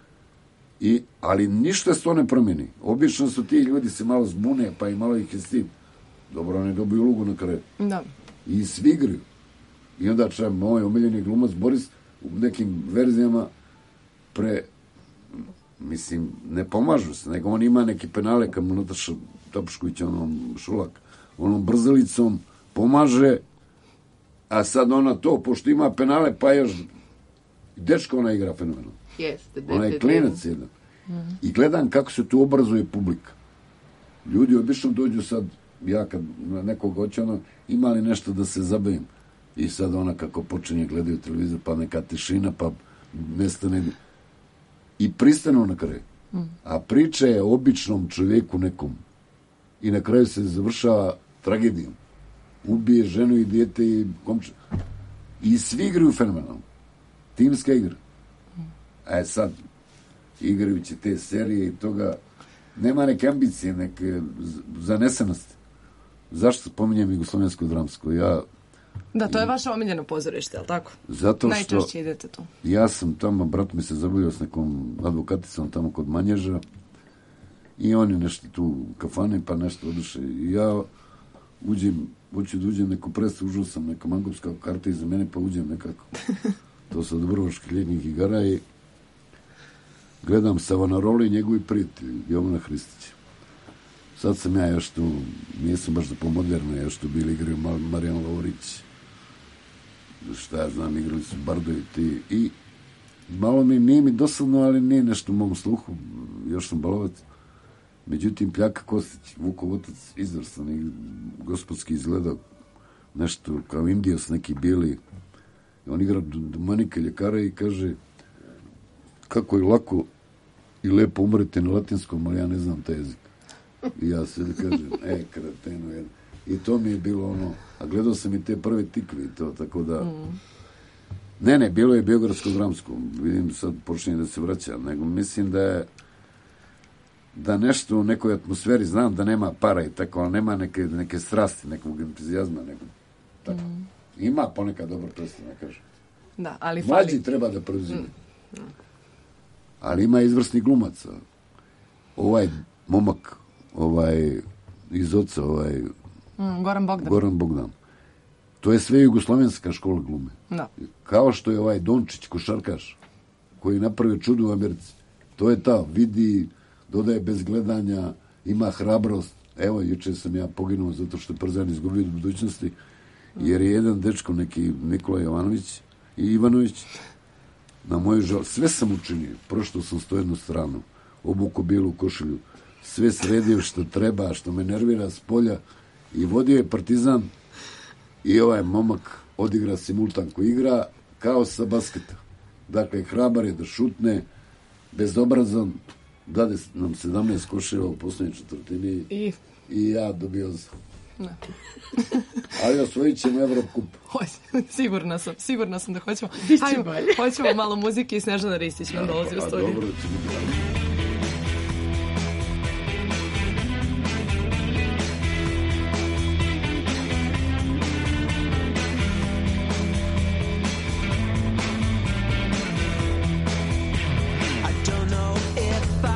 I, ali ništa se to ne promijeni. Obično su ti ljudi se malo zbune, pa i malo ih je stid. Dobro, oni dobiju ulogu na kraju. Da. I svi igraju. I onda čak moj omiljeni glumac Boris u nekim verzijama pre, mislim, ne pomažu se, nego on ima neke penale kad mu Nataša Topušković, onom Šulak, onom brzalicom pomaže, a sad ona to, pošto ima penale, pa još dečko ona igra fenomenalno. Jeste, Ona je dete, klinac jedan. Mhm. I gledam kako se tu obrazuje publika. Ljudi obično dođu sad, ja kad na nekog hoće, ono, ima li nešto da se zabavim? I sad ona kako počinje gledaju televizor, pa neka tišina, pa nestane. I pristanu na kraju. Mm. A priča je o običnom čovjeku nekom. I na kraju se završava tragedijom. Ubije ženu i dijete i komče. I svi igraju fenomenalno. Timska igra. A je sad, igrajući te serije i toga, nema neke ambicije, neke zanesenosti. Zašto spominjem Jugoslovensko dramsko? Ja Da, to je vaše omiljeno pozorište, je li tako? Zato što Najčešće idete tu. ja sam tamo, brat mi se zabavio s nekom advokaticom tamo kod Manježa i on je nešto tu u kafani, pa nešto oduše. I ja uđem, hoću da uđem neku predstavu, užao sam neka mangovska karta iza mene, pa uđem nekako. To sa Dubrovačkih ljetnih igara i gledam Savonaroli i njegovi prijatelji, Jovana Hristića. Sad sam ja još tu, nisam baš da pomoderno, još tu bili igraju Marijan Lovrić, šta ja znam, igrali su Bardo i ti, i malo mi, nije mi dosadno, ali nije nešto u mom sluhu, još sam balovac. Međutim, Pljaka Kostić, Vukov otac, izvrstan i gospodski izgleda nešto kao Indijos, neki bili. On igra Domanika ljekara i kaže kako je lako i lepo umreti na latinskom, ali ja ne znam taj jezik. I ja se da kažem, e, kreteno jedan. I to mi je bilo ono, a gledao sam i te prve tikve i to, tako da... Mm. Ne, ne, bilo je Beogradsko dramsko, vidim sad počinje da se vraća, nego mislim da je da nešto u nekoj atmosferi, znam da nema para i tako, ali nema neke, neke strasti, nekog entuzijazma, nekog, tako. Mm. Ima ponekad dobro predstav, ne kažem. Da, ali fali. Mlađi treba da preuzime. Mm. Mm. Ali ima izvrsni glumaca. Ovaj momak, ovaj iz oca, ovaj Mm, Goran Bogdan. Goran Bogdan. To je sve jugoslovenska škola glume. Da. Kao što je ovaj Dončić, košarkaš, koji je napravio čudo u Americi. To je ta, vidi, dodaje bez gledanja, ima hrabrost. Evo, juče sam ja poginuo zato što je Partizan izgubio do budućnosti, jer je jedan dečko, neki Nikola Jovanović i Ivanović, na moju žal, sve sam učinio. Prošao sam sto jednu stranu, obuko bijelu košulju, sve sredio što treba, što me nervira s polja, i vodio je Partizan i ovaj momak odigra simultanku, igra kao sa basketa. Dakle, hrabar je da šutne, bezobrazan, dade nam sedamnaest koševa u posljednjoj četvrtini i, i ja dobio za. Da. Ali osvojit ćemo Evropkup. Sigurna sam, sigurna sam da hoćemo. Biće Hajmo, bolje. hoćemo malo muzike i Snežana Ristić nam dolazi u A studiju. dobro, će biti bolje. I don't know if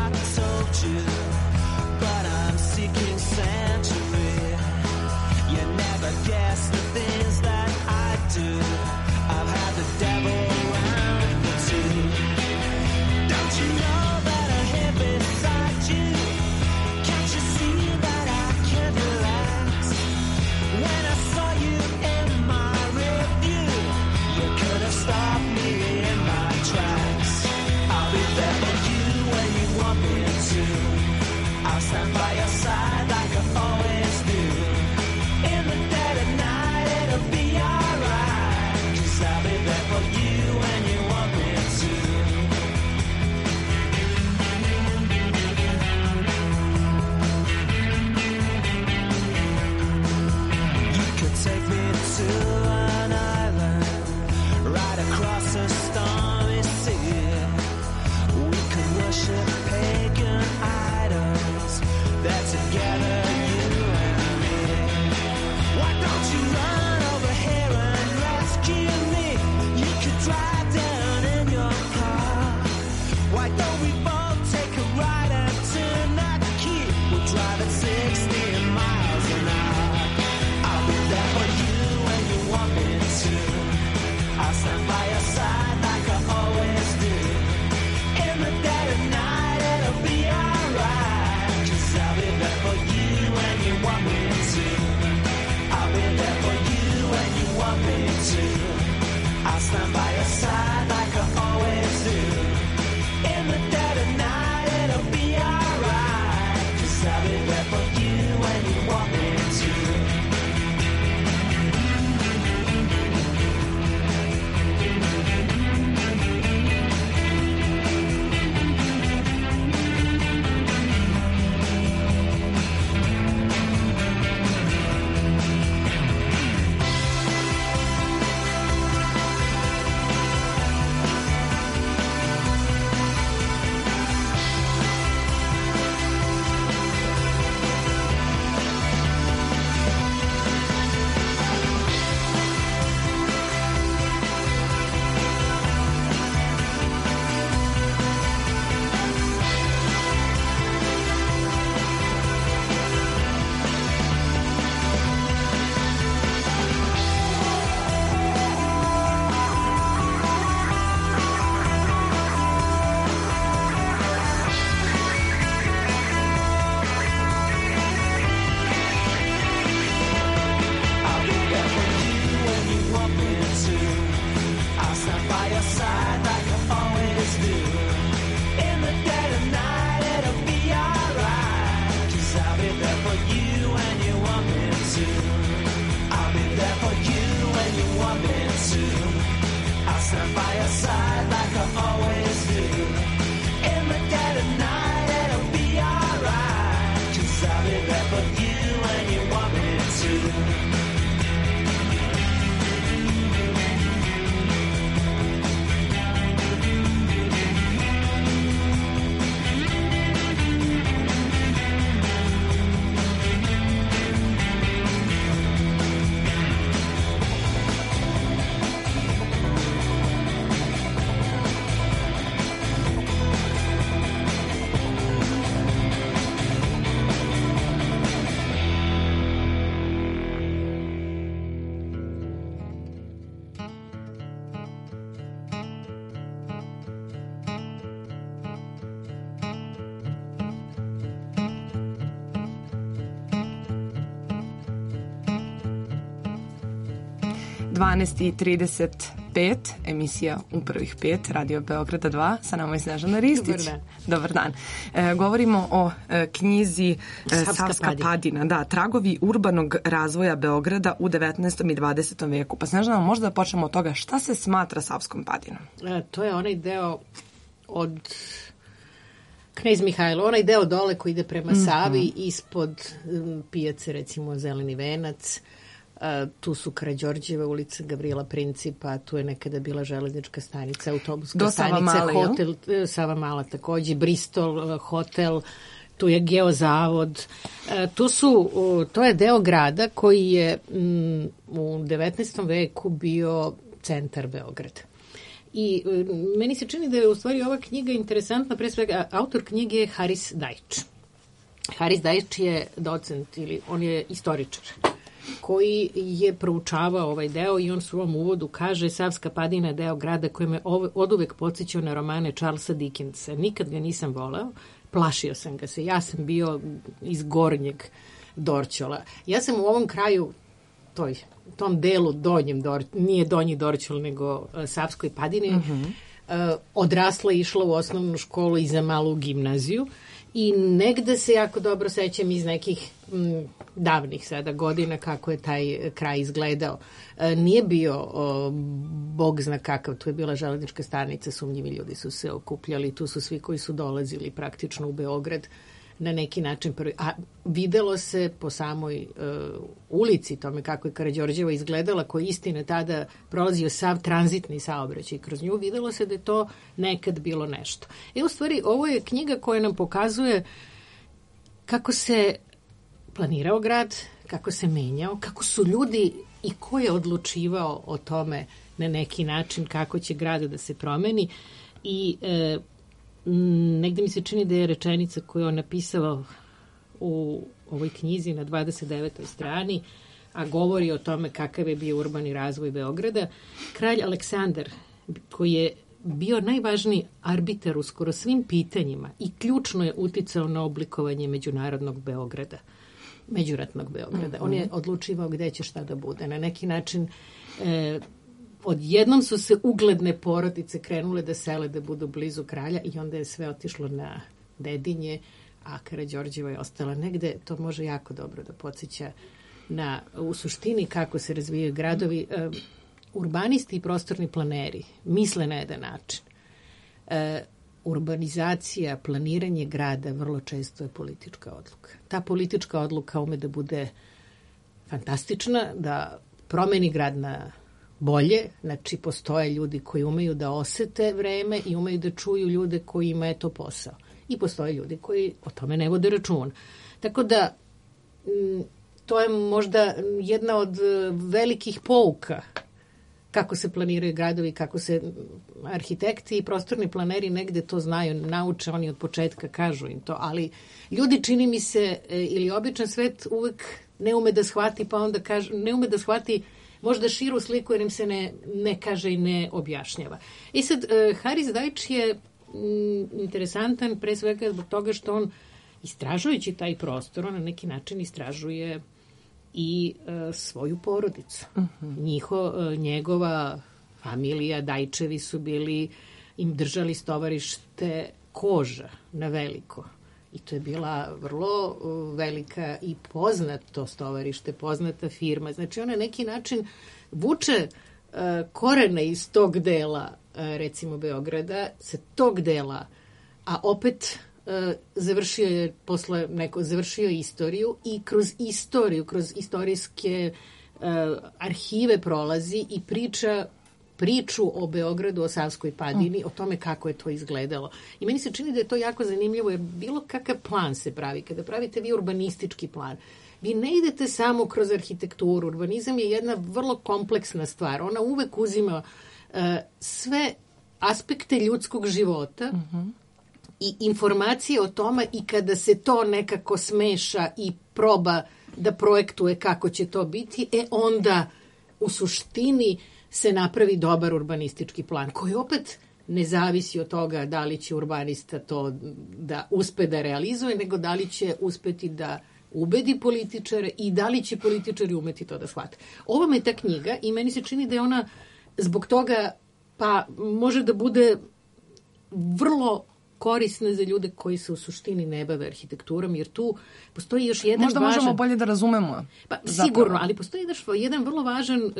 dvanaest i trideset pet, emisija U prvih pet, Radio Beograda dva, sa nama je Snežana Ristić. Dobar dan. Dobar dan. E, govorimo o e, knjizi e, Savska, Savska Padina. Padina, da, tragovi urbanog razvoja Beograda u devetnaestom i dvadesetom veku. Pa Snežana, možda da počnemo od toga šta se smatra Savskom Padinom? E, to je onaj deo od Knez Mihajlo, onaj deo dole koji ide prema Mhm. Savi, ispod um, pijace, recimo Zeleni venac. E, tu su Karađorđeva ulica, Gavrila Principa, tu je nekada bila železnička stanica, autobuska Do stanica, Savamale, jel? hotel, e, Savamala takođe, Bristol, e, hotel, tu je Geozavod. E, tu su, o, to je deo grada koji je mm, u devetnaestom veku bio centar Beograda. I e, meni se čini da je u stvari ova knjiga interesantna, pre svega autor knjige je Haris Dajić. Haris Dajić je docent ili on je istoričar koji je proučavao ovaj deo i on u svom uvodu kaže Savska Padina je deo grada koji me od uvek podsjećao na romane Charlesa Dickensa. Nikad ga nisam voleo, plašio sam ga se. Ja sam bio iz gornjeg Dorćola. Ja sam u ovom kraju, toj, tom delu donjem, Dor, nije donji Dorćol, nego uh, Savskoj Padini, Mhm. uh, odrasla i išla u osnovnu školu i za malu gimnaziju. I negde se jako dobro sećam iz nekih m, davnih sada godina kako je taj kraj izgledao. E, nije bio o, bog zna kakav, tu je bila železnička stanica, sumnjivi ljudi su se okupljali, tu su svi koji su dolazili praktično u Beograd na neki način prvi. A videlo se po samoj e, ulici tome kako je Karađorđeva izgledala, koja istina tada prolazio sav tranzitni saobraćaj kroz nju, videlo se da je to nekad bilo nešto. E u stvari ovo je knjiga koja nam pokazuje kako se planirao grad, kako se menjao, kako su ljudi i ko je odlučivao o tome na neki način kako će grad da se promeni i e, negde mi se čini da je rečenica koju je on napisao u ovoj knjizi na dvadeset devetoj strani, a govori o tome kakav je bio urbani razvoj Beograda. Kralj Aleksandar, koji je bio najvažniji arbiter u skoro svim pitanjima i ključno je uticao na oblikovanje međunarodnog Beograda, međuratnog Beograda. On je odlučivao gde će šta da bude. Na neki način e, odjednom su se ugledne porodice krenule da sele, da budu blizu kralja i onda je sve otišlo na Dedinje, a Karađorđeva je ostala negde. To može jako dobro da podsjeća na, u suštini kako se razvijaju gradovi. E, urbanisti i prostorni planeri misle na jedan način. E, urbanizacija, planiranje grada vrlo često je politička odluka. Ta politička odluka ume da bude fantastična, da promeni grad na bolje, znači postoje ljudi koji umeju da osete vreme i umeju da čuju ljude kojima je to posao. I postoje ljudi koji o tome ne vode računa. Tako da m, to je možda jedna od velikih pouka kako se planiraju gradovi, kako se arhitekti i prostorni planeri negde to znaju, nauče, oni od početka kažu im to, ali ljudi, čini mi se, ili običan svet uvek ne ume da shvati, pa onda kaže, ne ume da shvati možda širu sliku jer im se ne, ne kaže i ne objašnjava. I sad, uh, Haris Dajić je mm, interesantan pre svega zbog toga što on, istražujući taj prostor, on na neki način istražuje i uh, svoju porodicu. Uh-huh. Njiho, uh, njegova familija, Dajčevi su bili, im držali stovarište Koža na veliko. I to je bila vrlo uh, velika i poznato stovarište, poznata firma. Znači, ona na neki način vuče uh, korene iz tog dela, uh, recimo Beograda, sa tog dela, a opet uh, završio je posle neko, završio istoriju i kroz istoriju, kroz istorijske uh, arhive prolazi i priča priču o Beogradu, o Savskoj Padini, o tome kako je to izgledalo. I meni se čini da je to jako zanimljivo, jer bilo kakav plan se pravi. Kada pravite vi urbanistički plan, vi ne idete samo kroz arhitekturu. Urbanizam je jedna vrlo kompleksna stvar. Ona uvek uzima uh, sve aspekte ljudskog života uh-huh. i informacije o tome i kada se to nekako smeša i proba da projektuje kako će to biti, e onda u suštini se napravi dobar urbanistički plan, koji opet ne zavisi od toga da li će urbanista to da uspe da realizuje, nego da li će uspeti da ubedi političare i da li će političari umeti to da shvate. Ova me ta knjiga i meni se čini da je ona zbog toga pa može da bude vrlo korisna za ljude koji se u suštini ne bave arhitekturom, jer tu postoji još jedan Možda važan... Možda možemo bolje da razumemo. Pa, zapravo. Sigurno, ali postoji jedan vrlo važan e,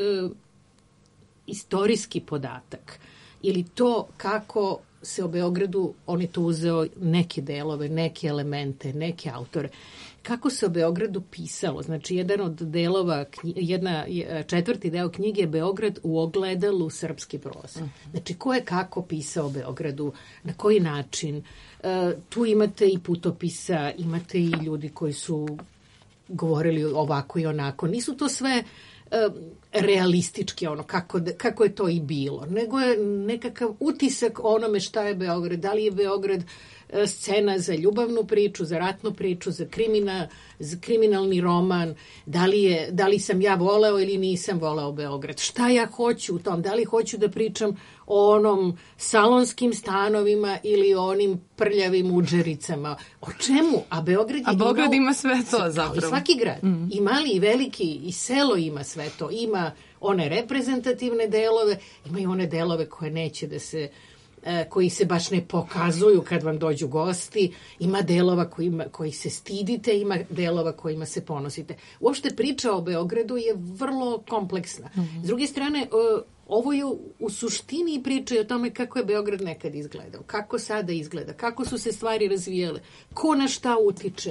istorijski podatak. Ili to kako se o Beogradu, on je tu uzeo neke delove, neke elemente, neke autore, kako se o Beogradu pisalo. Znači, jedan od delova, jedna, četvrti deo knjige je Beograd u ogledalu srpski proz. Znači, ko je kako pisao o Beogradu, na koji način. E, tu imate i putopisa, imate i ljudi koji su govorili ovako i onako. Nisu to sve realistički, ono, kako, kako je to i bilo, nego je nekakav utisak onome šta je Beograd. Da li je Beograd scena za ljubavnu priču, za ratnu priču, za, krimina, za kriminalni roman, da li, je, da li sam ja voleo ili nisam voleo Beograd. Šta ja hoću u tom? Da li hoću da pričam o onom salonskim stanovima ili o onim prljavim udžericama? O čemu? A Beograd, je A Beograd imao, ima sve to zapravo. I svaki grad. Mm. I mali i veliki, i selo ima sve to. Ima one reprezentativne delove, ima i one delove koje neće da se koji se baš ne pokazuju kad vam dođu gosti, ima delova kojima, koji se stidite, ima delova kojima se ponosite. Uopšte priča o Beogradu je vrlo kompleksna. Mm-hmm. S druge strane, ovo je u suštini priče o tome kako je Beograd nekad izgledao, kako sada izgleda, kako su se stvari razvijale, ko na šta utiče.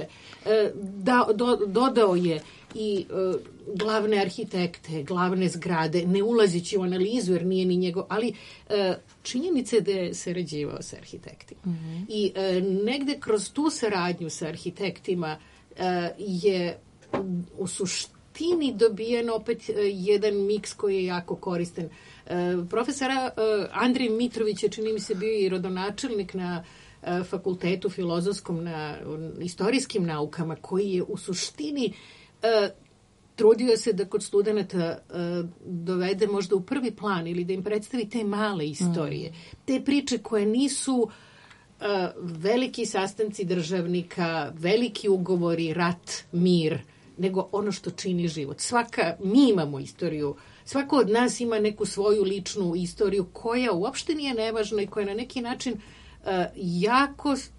Da, do, dodao je i uh, glavne arhitekte, glavne zgrade, ne ulazići u analizu jer nije ni njegov, ali uh, činjenica je da je sarađivao sa arhitektima. Mm-hmm. I uh, negde kroz tu saradnju sa arhitektima uh, je u suštini dobijen opet uh, jedan miks koji je jako koristan. Uh, profesora uh, Andrej Mitrović je, čini mi se, bio i rodonačelnik na uh, fakultetu filozofskom, na uh, istorijskim naukama, koji je u suštini Uh, trudio se da kod studenta uh, dovede možda u prvi plan ili da im predstavi te male istorije, mm. te priče koje nisu uh, veliki sastanci državnika, veliki ugovori, rat, mir, nego ono što čini život. Svaka, mi imamo istoriju, svako od nas ima neku svoju ličnu istoriju koja uopšte nije nevažna i koja na neki način uh, jako uh,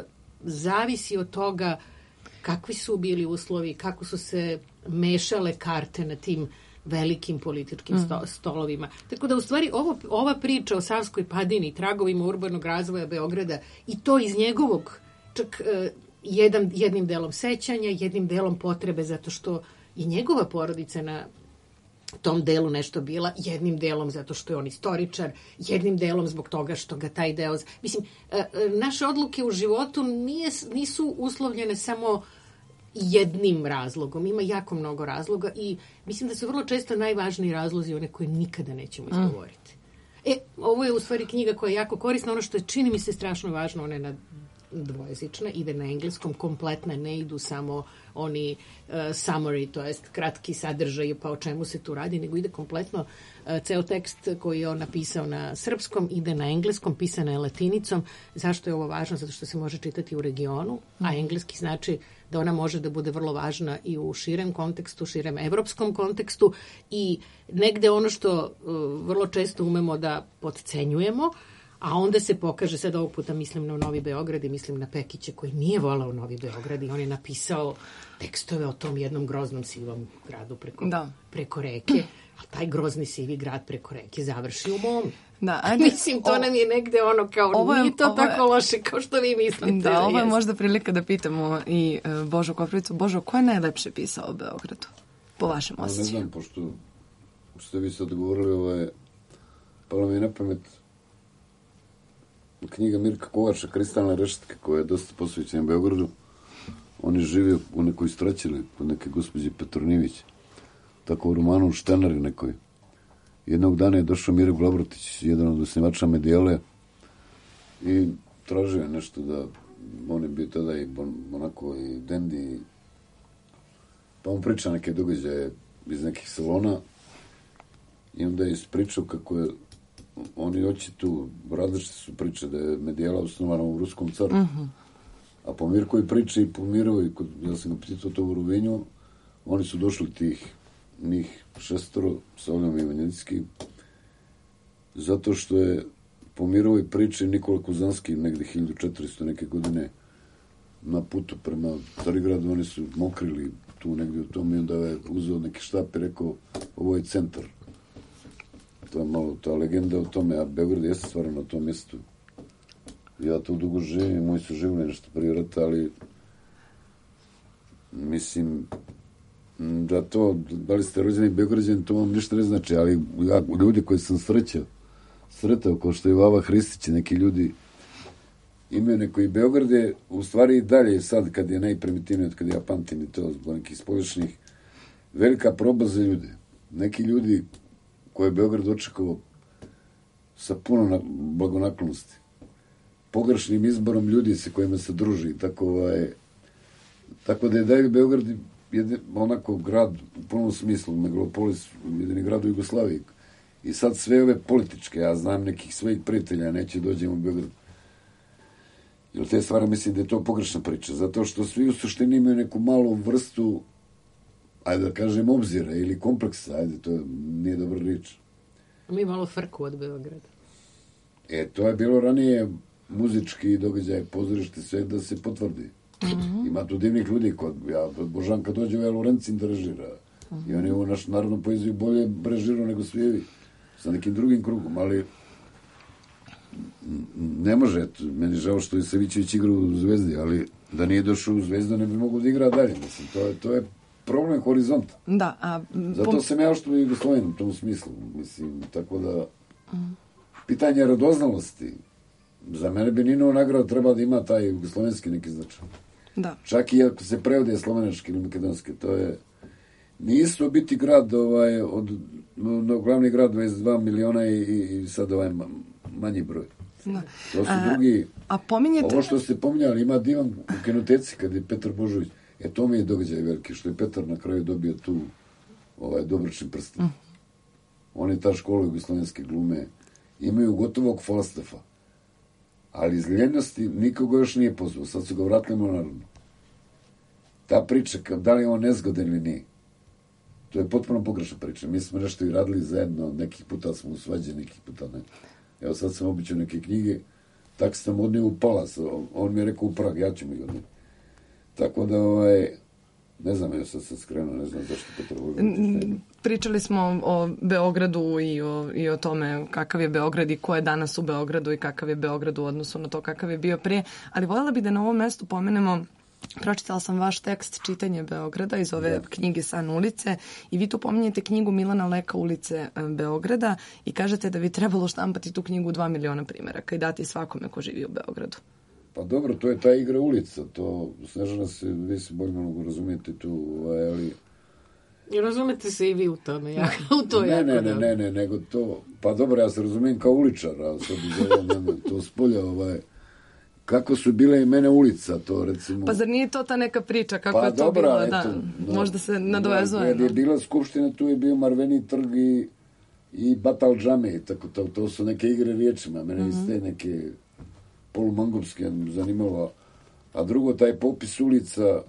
zavisi od toga kakvi su bili uslovi, kako su se mešale karte na tim velikim političkim sto, stolovima. Tako da, u stvari, ovo, ova priča o Savskoj padini, tragovima urbanog razvoja Beograda i to iz njegovog, čak uh, jedan, jednim delom sećanja, jednim delom potrebe, zato što je njegova porodica na tom delu nešto bila, jednim delom zato što je on istoričar, jednim delom zbog toga što ga taj deo... Mislim, uh, naše odluke u životu nije, nisu uslovljene samo jednim razlogom. Ima jako mnogo razloga i mislim da su vrlo često najvažniji razlozi one koje nikada nećemo izgovoriti. Mm. E, ovo je u stvari knjiga koja je jako korisna. Ono što je, čini mi se, strašno važno, ona je na dvojezična, ide na engleskom, kompletna, ne idu samo oni uh, summary, to jest kratki sadržaj, pa o čemu se tu radi, nego ide kompletno uh, ceo tekst koji je on napisao na srpskom, ide na engleskom, pisana je latinicom. Zašto je ovo važno? Zato što se može čitati u regionu, a engleski znači da ona može da bude vrlo važna i u širem kontekstu, širem evropskom kontekstu i negde ono što uh, vrlo često umemo da podcenjujemo, a onda se pokaže, sad ovog puta mislim na Novi Beograd i mislim na Pekića koji nije volao Novi Beograd i on je napisao tekstove o tom jednom groznom sivom gradu preko, da. preko reke, a taj grozni sivi grad preko reke završi u Momi. Da, ajde, mislim, to o, nam je negde ono kao, ovo je, nije to ovo je, tako loše kao što vi mislite. Da, ovo je možda prilika da pitamo i uh, Božu Koprivicu. Božo, ko je najlepše pisao o Beogradu? Po vašem osjećaju? Ne znam, pošto ste vi sad govorili, ovaj, palo mi je na pamet knjiga Mirka Kovača, Kristalne rešetke, koja je dosta posvećena Beogradu. On je živio u nekoj straćili, kod neke gospođe Petronivić. Tako u romanu Štenari nekoj. Jednog dana je došao Miro Glabrotić, jedan od osnivača Medijele, i tražio je nešto da, on je bio tada i bon, onako i dendi, pa on priča neke događaje iz nekih salona i onda je ispričao kako je, oni hoće tu, različite su priče da je Medijela osnovana u Ruskom caru, mm-hmm. A po Mirkovoj priči i po Mirovoj, kod, ja sam ga pitao to u Rovinju, oni su došli tih njih šestoro sa Oljom Ivanjecki, zato što je po Mirovoj priči Nikola Kuzanski negde hiljadu četiristo neke godine na putu prema Carigradu, oni su mokrili tu negde u tom i onda je uzeo neki štap i rekao ovo je centar. To je malo ta legenda o tome, a Beograd jeste stvarno na tom mjestu. Ja tu dugo živim, moji su živili nešto prije rata, ali mislim da to, da li ste rođeni Beograđani, to vam ništa ne znači, ali ja, ljudi koji sam srećao, sretao, kao što je Vava Hristić, neki ljudi imaju neko i Beograd je u stvari i dalje sad, kad je najprimitivnije, od kad ja pamtim i to zbog nekih spoljašnjih, velika proba za ljude. Neki ljudi koje je Beograd očekao sa puno blagonaklonosti, pogrešnim izborom ljudi sa kojima se druži, tako, ovaj, tako da je dalje Beograd je onako grad u punom smislu, megalopolis, jedini grad u Jugoslaviji. I sad sve ove političke, ja znam nekih svojih prijatelja, neće dođemo u Beograd. Jer te stvari mislim da je to pogrešna priča, zato što svi u suštini imaju neku malu vrstu, ajde da kažem, obzira ili kompleksa, ajde, to nije dobra riječ. Mi malo frku od Beograda. E, to je bilo ranije muzički događaj, pozorište, sve da se potvrdi. Mm-hmm. Ima tu divnih ljudi, kod, ja, Božanka dođe, ja Lorencin da režira. Mm-hmm. I on je u našu narodnu poeziju bolje režirao nego svijevi, sa nekim drugim krugom, ali ne može, meni žao što je Savićević igrao u Zvezdi, ali da nije došao u Zvezdu ne bi mogao da igra dalje, mislim, to je, to je problem horizonta. Da, a... Zato pom... sam ja što je Jugosloven u tom smislu, mislim, tako da mm. pitanje radoznalosti, za mene bi Ninovo nagrada treba da ima taj jugoslovenski neki značaj. Da. Čak i ako se prevode slovenački ili makedonski, to je nisu biti grad ovaj, od no, glavni grad dvadeset dva miliona i, i, i sad ovaj manji broj. Da. To su a, drugi... A pominjete... Ovo što ste pominjali, ima divan u kinoteci kad je Petar Božović. E, to mi je događaj veliki, što je Petar na kraju dobio tu ovaj, dobročni prsten. Mm. Oni ta škola jugoslovenske glume imaju gotovog Falstaffa. Ali iz ljenosti nikoga još nije pozvao. Sad su ga vratili u narodnu. Ta priča, da li je on nezgodan ili nije, to je potpuno pogrešna priča. Mi smo nešto i radili zajedno, nekih puta smo u svađe, nekih puta ne. Evo sad sam običao neke knjige, tako sam odnio u Palas, on mi je rekao u Prag, ja ću mi odnio. Tako da, ovaj, ne znam, ja sad sad skrenuo, ne znam zašto Petar Božović. Pričali smo o Beogradu i o, i o tome kakav je Beograd i ko je danas u Beogradu i kakav je Beograd u odnosu na to kakav je bio prije, ali voljela bi da na ovom mestu pomenemo. Pročitala sam vaš tekst Čitanje Beograda iz ove da. knjige San ulice i vi tu pominjete knjigu Milana Leka Ulice Beograda i kažete da bi trebalo štampati tu knjigu dva miliona primjeraka i dati svakome ko živi u Beogradu. Pa dobro, to je ta igra ulica, to Snežana se, vi se bolje mogu razumijete tu, ali... I razumete se i vi u tome, ja, u to ne, jako ne, ne, ne, ne, nego to, pa dobro, ja se razumijem kao uličar, a sad bi to spolja, ovaj... Kako su bile imene ulica, to recimo... Pa zar nije to ta neka priča, kako pa, je to dobra, bilo, eto, da, da, možda se nadovezuje. Da, je bila skupština, tu je bio Marveni trg i, i Batal džame, tako to, to su neke igre riječima, mene mm-hmm. iz te neke polumangopske zanimalo. A drugo, taj popis ulica,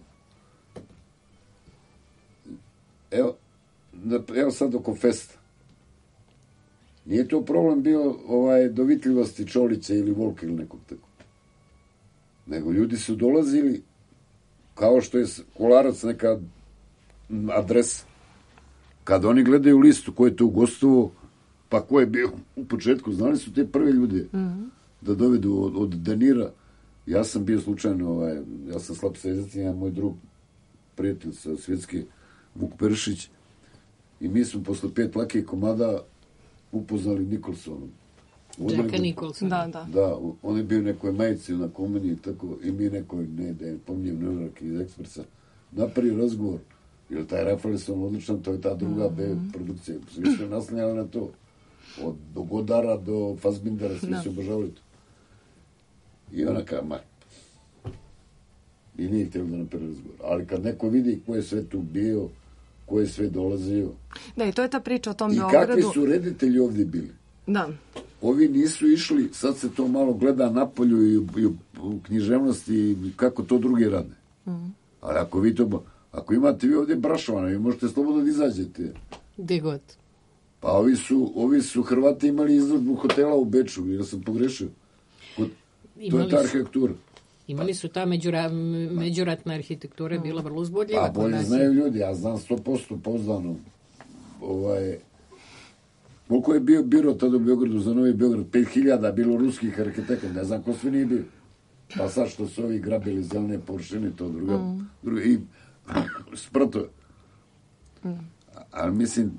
evo, evo sad oko festa. Nije to problem bio ovaj, dovitljivosti Čolića ili Volka ili nekog tako. Nego ljudi su dolazili kao što je Kolarac neka adresa. Kad oni gledaju listu ko je to ugostovo, pa ko je bio u početku, znali su te prve ljude mm-hmm. da dovedu od, od Danira. Ja sam bio slučajno, ovaj, ja sam slab svezati, ja moj drug prijatelj sa svjetske Vuk Perišić i mi smo posle pet lake komada upoznali Nikolsonom. Jacka Nicholson. Da, da. Da, on je bio nekoj majici na komeni i tako, i mi nekoj, ne, da je pominjem Neurak iz Ekspresa, napravi razgovor, jer taj Rafaelson odličan, to je ta druga mm-hmm. B produkcija, svi su naslanjali na to, od do Godara do Fassbindera, svi no. su obožavali to. I ona kao, ma, i nije htjeli da napravi razgovor, ali kad neko vidi ko je sve tu bio, ko je sve dolazio. Da, i to je ta priča o tom I Beogradu. kakvi su reditelji ovdje bili. Da. ovi nisu išli, sad se to malo gleda napolju i u, i u, u književnosti i kako to drugi rade. Mm. Ali ako vi to, ako imate vi ovdje Brašovana, vi možete slobodno da izađete. Gde god. Pa ovi su, ovi su Hrvati imali izložbu hotela u Beču, jer sam pogrešio. Kod, to je ta arhitektura. Imali su ta međura, međuratna arhitektura je bila vrlo uzbudljiva. A bolje znaju ljudi, ja znam sto posto pouzdano. Ovaj, koliko je bio biro tada u Beogradu za Novi Beograd? pet hiljada bilo ruskih arhitekata, ne znam ko svi nije bio. Pa sad što su ovi grabili zelene površine, to druga, mm. druga i sprto. Mm. Ali mislim,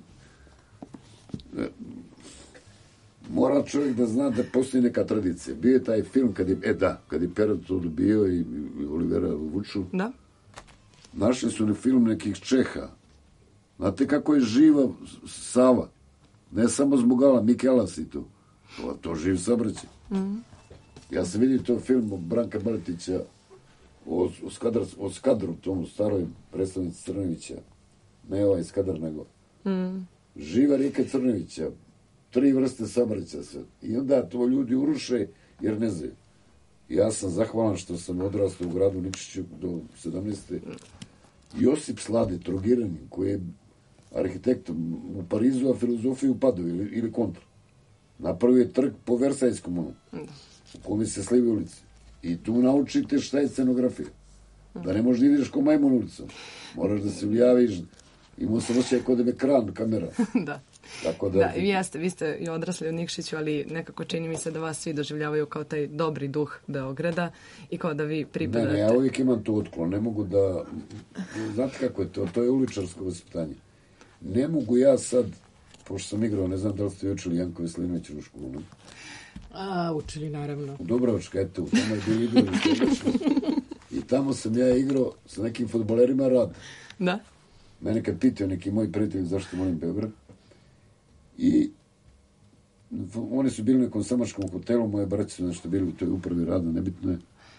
mora čovjek da zna da postoji neka tradicija. Bio je taj film, kad je, e da, kad je Perot to dobio i, i Olivera Vuču. Da. Našli su na film nekih Čeha. Znate kako je živa Sava? Ne samo Zbogala, Mikelas i to. To, to živ saobraćaj. Mm. Ja sam vidio to film od Branka Baletića o, o, skadar, o Skadru, tomu staroj predstavnici Crnovića. Ne ovaj Skadar, nego. Mm. Živa rijeka Crnovića. Tri vrste saobraćaja sve. I onda to ljudi uruše jer ne znaju. Ja sam zahvalan što sam odrastao u gradu Nikšiću do sedamnaeste. Josip Slade, Trogiranin, koji je arhitekt u Parizu, a filozofiju u Padovi ili, ili kontra. Napravio je trg po Versajskom onu, u kome se slivi ulici. I tu naučite šta je scenografija. Da ne možeš da ideš ko majmun ulicom. Moraš da se ujaviš. Imao sam osjećaj kod da me kran kamera. Da. Tako da, da, i jeste, vi ste i odrasli u Nikšiću, ali nekako čini mi se da vas svi doživljavaju kao taj dobri duh Beograda i kao da vi pripadate. Ne, ne, ja uvijek imam to otklon, ne mogu da, znate kako je to, to je uličarsko vaspitanje. Ne mogu ja sad, pošto sam igrao, ne znam da li ste učili Janko Veselinović u školu, ne? A, učili, naravno. U Dubrovačka, eto, tamo je bilo igrao i tamo sam ja igrao sa nekim fudbalerima rad. Da. Mene kad pitao neki moj prijatelj zašto volim Beograd, i oni su bili u nekom samačkom hotelu, moje braće su nešto bili u toj upravi rada, nebitno je.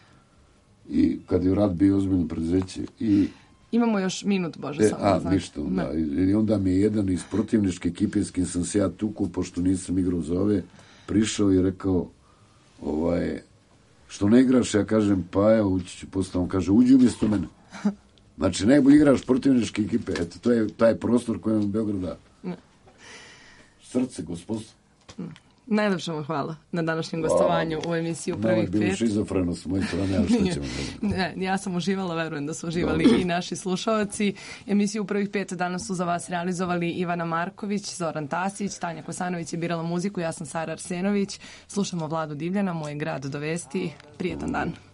I kad je rad bio ozbiljno preduzeće. I imamo još minut, Bože, e, samo. A, znači. ništa. Da. I onda mi je jedan iz protivničke ekipe s kim sam se ja tuku, pošto nisam igrao za ove, prišao i rekao, ovaj, što ne igraš, ja kažem, pa evo, ući ću posle, on kaže, uđi umjesto mene. Znači, najbolji igraš protivničke ekipe, eto, to je taj prostor koji vam Beograd da. Srce, gospodstvo. Najlepše vam hvala na današnjem gostovanju u emisiji u prvih pet. Malo je bilo šizofreno s moje strane, ali što ćemo gledati? Ne, ja sam uživala, verujem da su uživali i naši slušalci. Emisiju u prvih pet danas su za vas realizovali Ivana Marković, Zoran Tasić, Tanja Kosanović je birala muziku, ja sam Sara Arsenović. Slušamo Vladu Divljana, Moj grad dovesti. Prijetan dan.